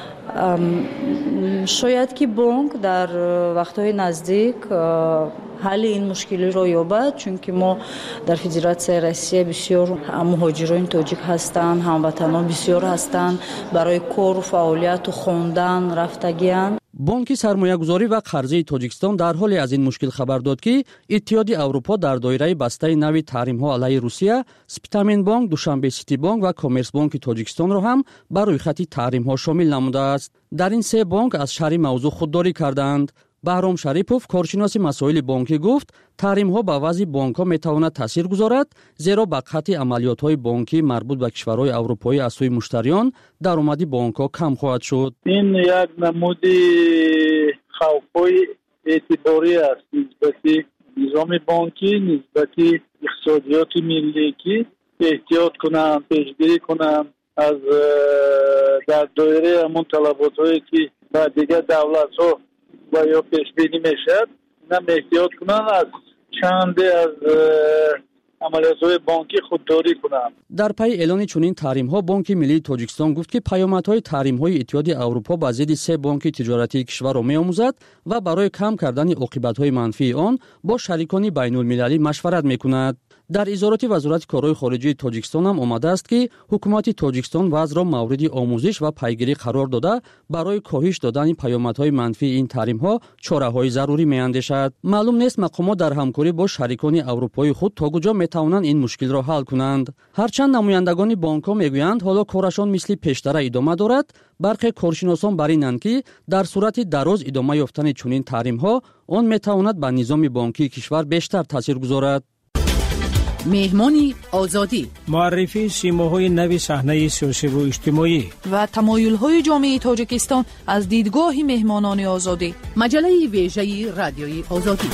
شاید که بانک در وقت‌های نزدیک حل این مشکلی را یابد، چون که ما در فدراسیون روسیه بسیار مهاجران تاجیک هستند، هموطنان بسیار هستند، برای کار و فعالیت و خواندن رفتگیان. بانک سرمایه‌گذاری و قرضه تاجیکستان در حالی از این مشکل خبر داد که اتحادیه اروپا در دایره بسته نوی تحریم‌ها علیه روسیه، سپیتامین بانک، دوشنبه سیتی بانک و کامرس بانک تاجیکستان را هم بر روی خط تحریم‌ها شامل نموده است. در این سه بانک از شرح موضوع خودداری کردند. بهرام شریپوف کارشناس مسائل بانکی گفت تحریم‌ها به وضع بانک‌ها می‌تواند تاثیر گذارد، زیرا به قطع عملیات‌های بانکی مربوط به کشورهای اروپایی از سوی مشتریان درآمد بانک‌ها کم خواهد شد. این یک نمودی خوف‌های اعتباری است نسبت نظام بانکی، نسبت اقتصادیات ملی که احتیاط کنند، پیشگیری کنند از در دایره همون طلبات‌هایی که با دیگر دولت‌ها و یا پیش بینی میشد، اینا احتیاط کنن از چند از عملیات‌های بانکی خودداری کنن. در پی اعلان چنین تحریم‌ها بانک ملی تاجیکستان گفت که پیامدهای تحریم‌های اتحادیه اروپا با ضد سه بانک تجارتی کشور را می‌آموزد و برای کم کردن عاقبت‌های منفی آن با شریکان بین‌المللی مشورت می‌کند. در اظهارات وزارت کارهای خارجه تاجیکستان هم آمده است که حکومت تاجیکستان وضع را مورد آموزش و پیگیری قرار داده برای کاهش دادن پیامدهای منفی این تحریم‌ها چاره‌های ضروری می‌اندیشد. معلوم نیست مقامات در همکاری با شریکان اروپایی خود تا کجا می‌توانند این مشکل را حل کنند. هرچند نمایندگان بانک‌ها می‌گویند حالا کارشان مثل پیشتر ادامه دارد، برخی کارشناسان بر اینند که در صورت دراز ادامه یافتن چنین تحریم‌ها آن می‌تواند به نظام بانکی کشور بیشتر تاثیر گذارد. مهمانی آزادی، معرفی سیماهای نوی صحنه سیاسی و اجتماعی و تمایل‌های جامعه تاجیکستان از دیدگاه مهمانان آزادی. مجله ویژه رادیوی آزادی.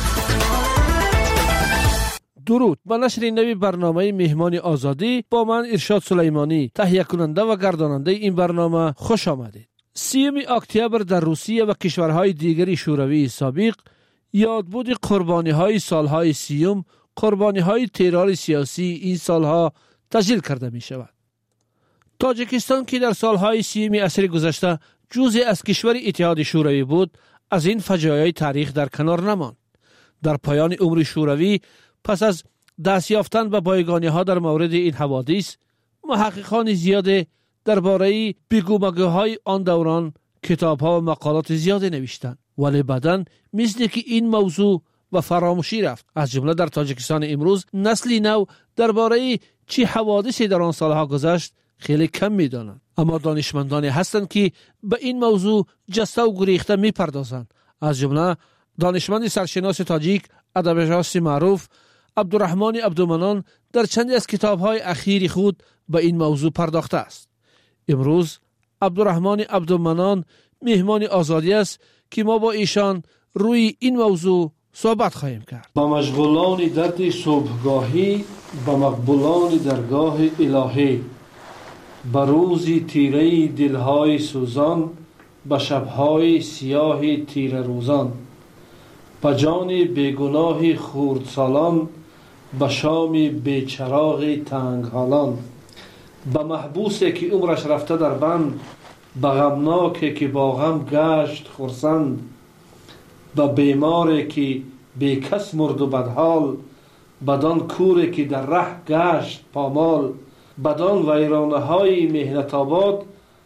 درود، با نشر نوی برنامه مهمان آزادی با من ارشاد سلیمانی، تهیه کننده و گرداننده این برنامه، خوش آمدید. سیوم اکتبر در روسیه و کشورهای دیگری شوروی سابق یادبود قربانی‌های سالهای سیوم، قربانی‌های ترور سیاسی این سالها تسجیل کرده می شود. تاجیکستان که در سالهای سیوم عصر گذشته جزء از کشور اتحاد شوروی بود، از این فجایع تاریخ در کنار نماند. در پایان عمر شوروی پس از دست یافتن به بایگانی‌ها در مورد این حوادث، محققان زیاد درباره بگومگوهای آن دوران کتاب‌ها و مقالات زیاد نوشتند، ولی بعداً مثل که این موضوع و فراموشی رفت. از جمله در تاجیکستان امروز نسلی نو درباره چه حوادثی در آن سالها گذشت خیلی کم می‌دانند، اما دانشمندانی هستند که به این موضوع جسته و گریخته می‌پردازند. از جمله دانشمند سرشناس تاجیک، ادبیات معروف عبدالرحمن عبدالمنان در چندی از کتاب‌های اخیر خود به این موضوع پرداخته است. امروز عبدالرحمن عبدالمنان مهمان آزادی است که ما با ایشان روی این موضوع صحبت خواهیم کرد. با مشغولان درد صبحگاهی، با مقبولان درگاه الهی، با روزی تیره دلهای سوزان، با شبهای سیاه تیره روزان، با جان بیگناه خردسالان، با شام بیچراغ تنگ حالان، به محبوسی که عمرش رفته در بند، به غمناکی که با غم گشت خرسند، به بیماری که بی کس مرد و بدحال، بدان کوری که در ره گشت پامال، بدان ویرانه های مهنت آباد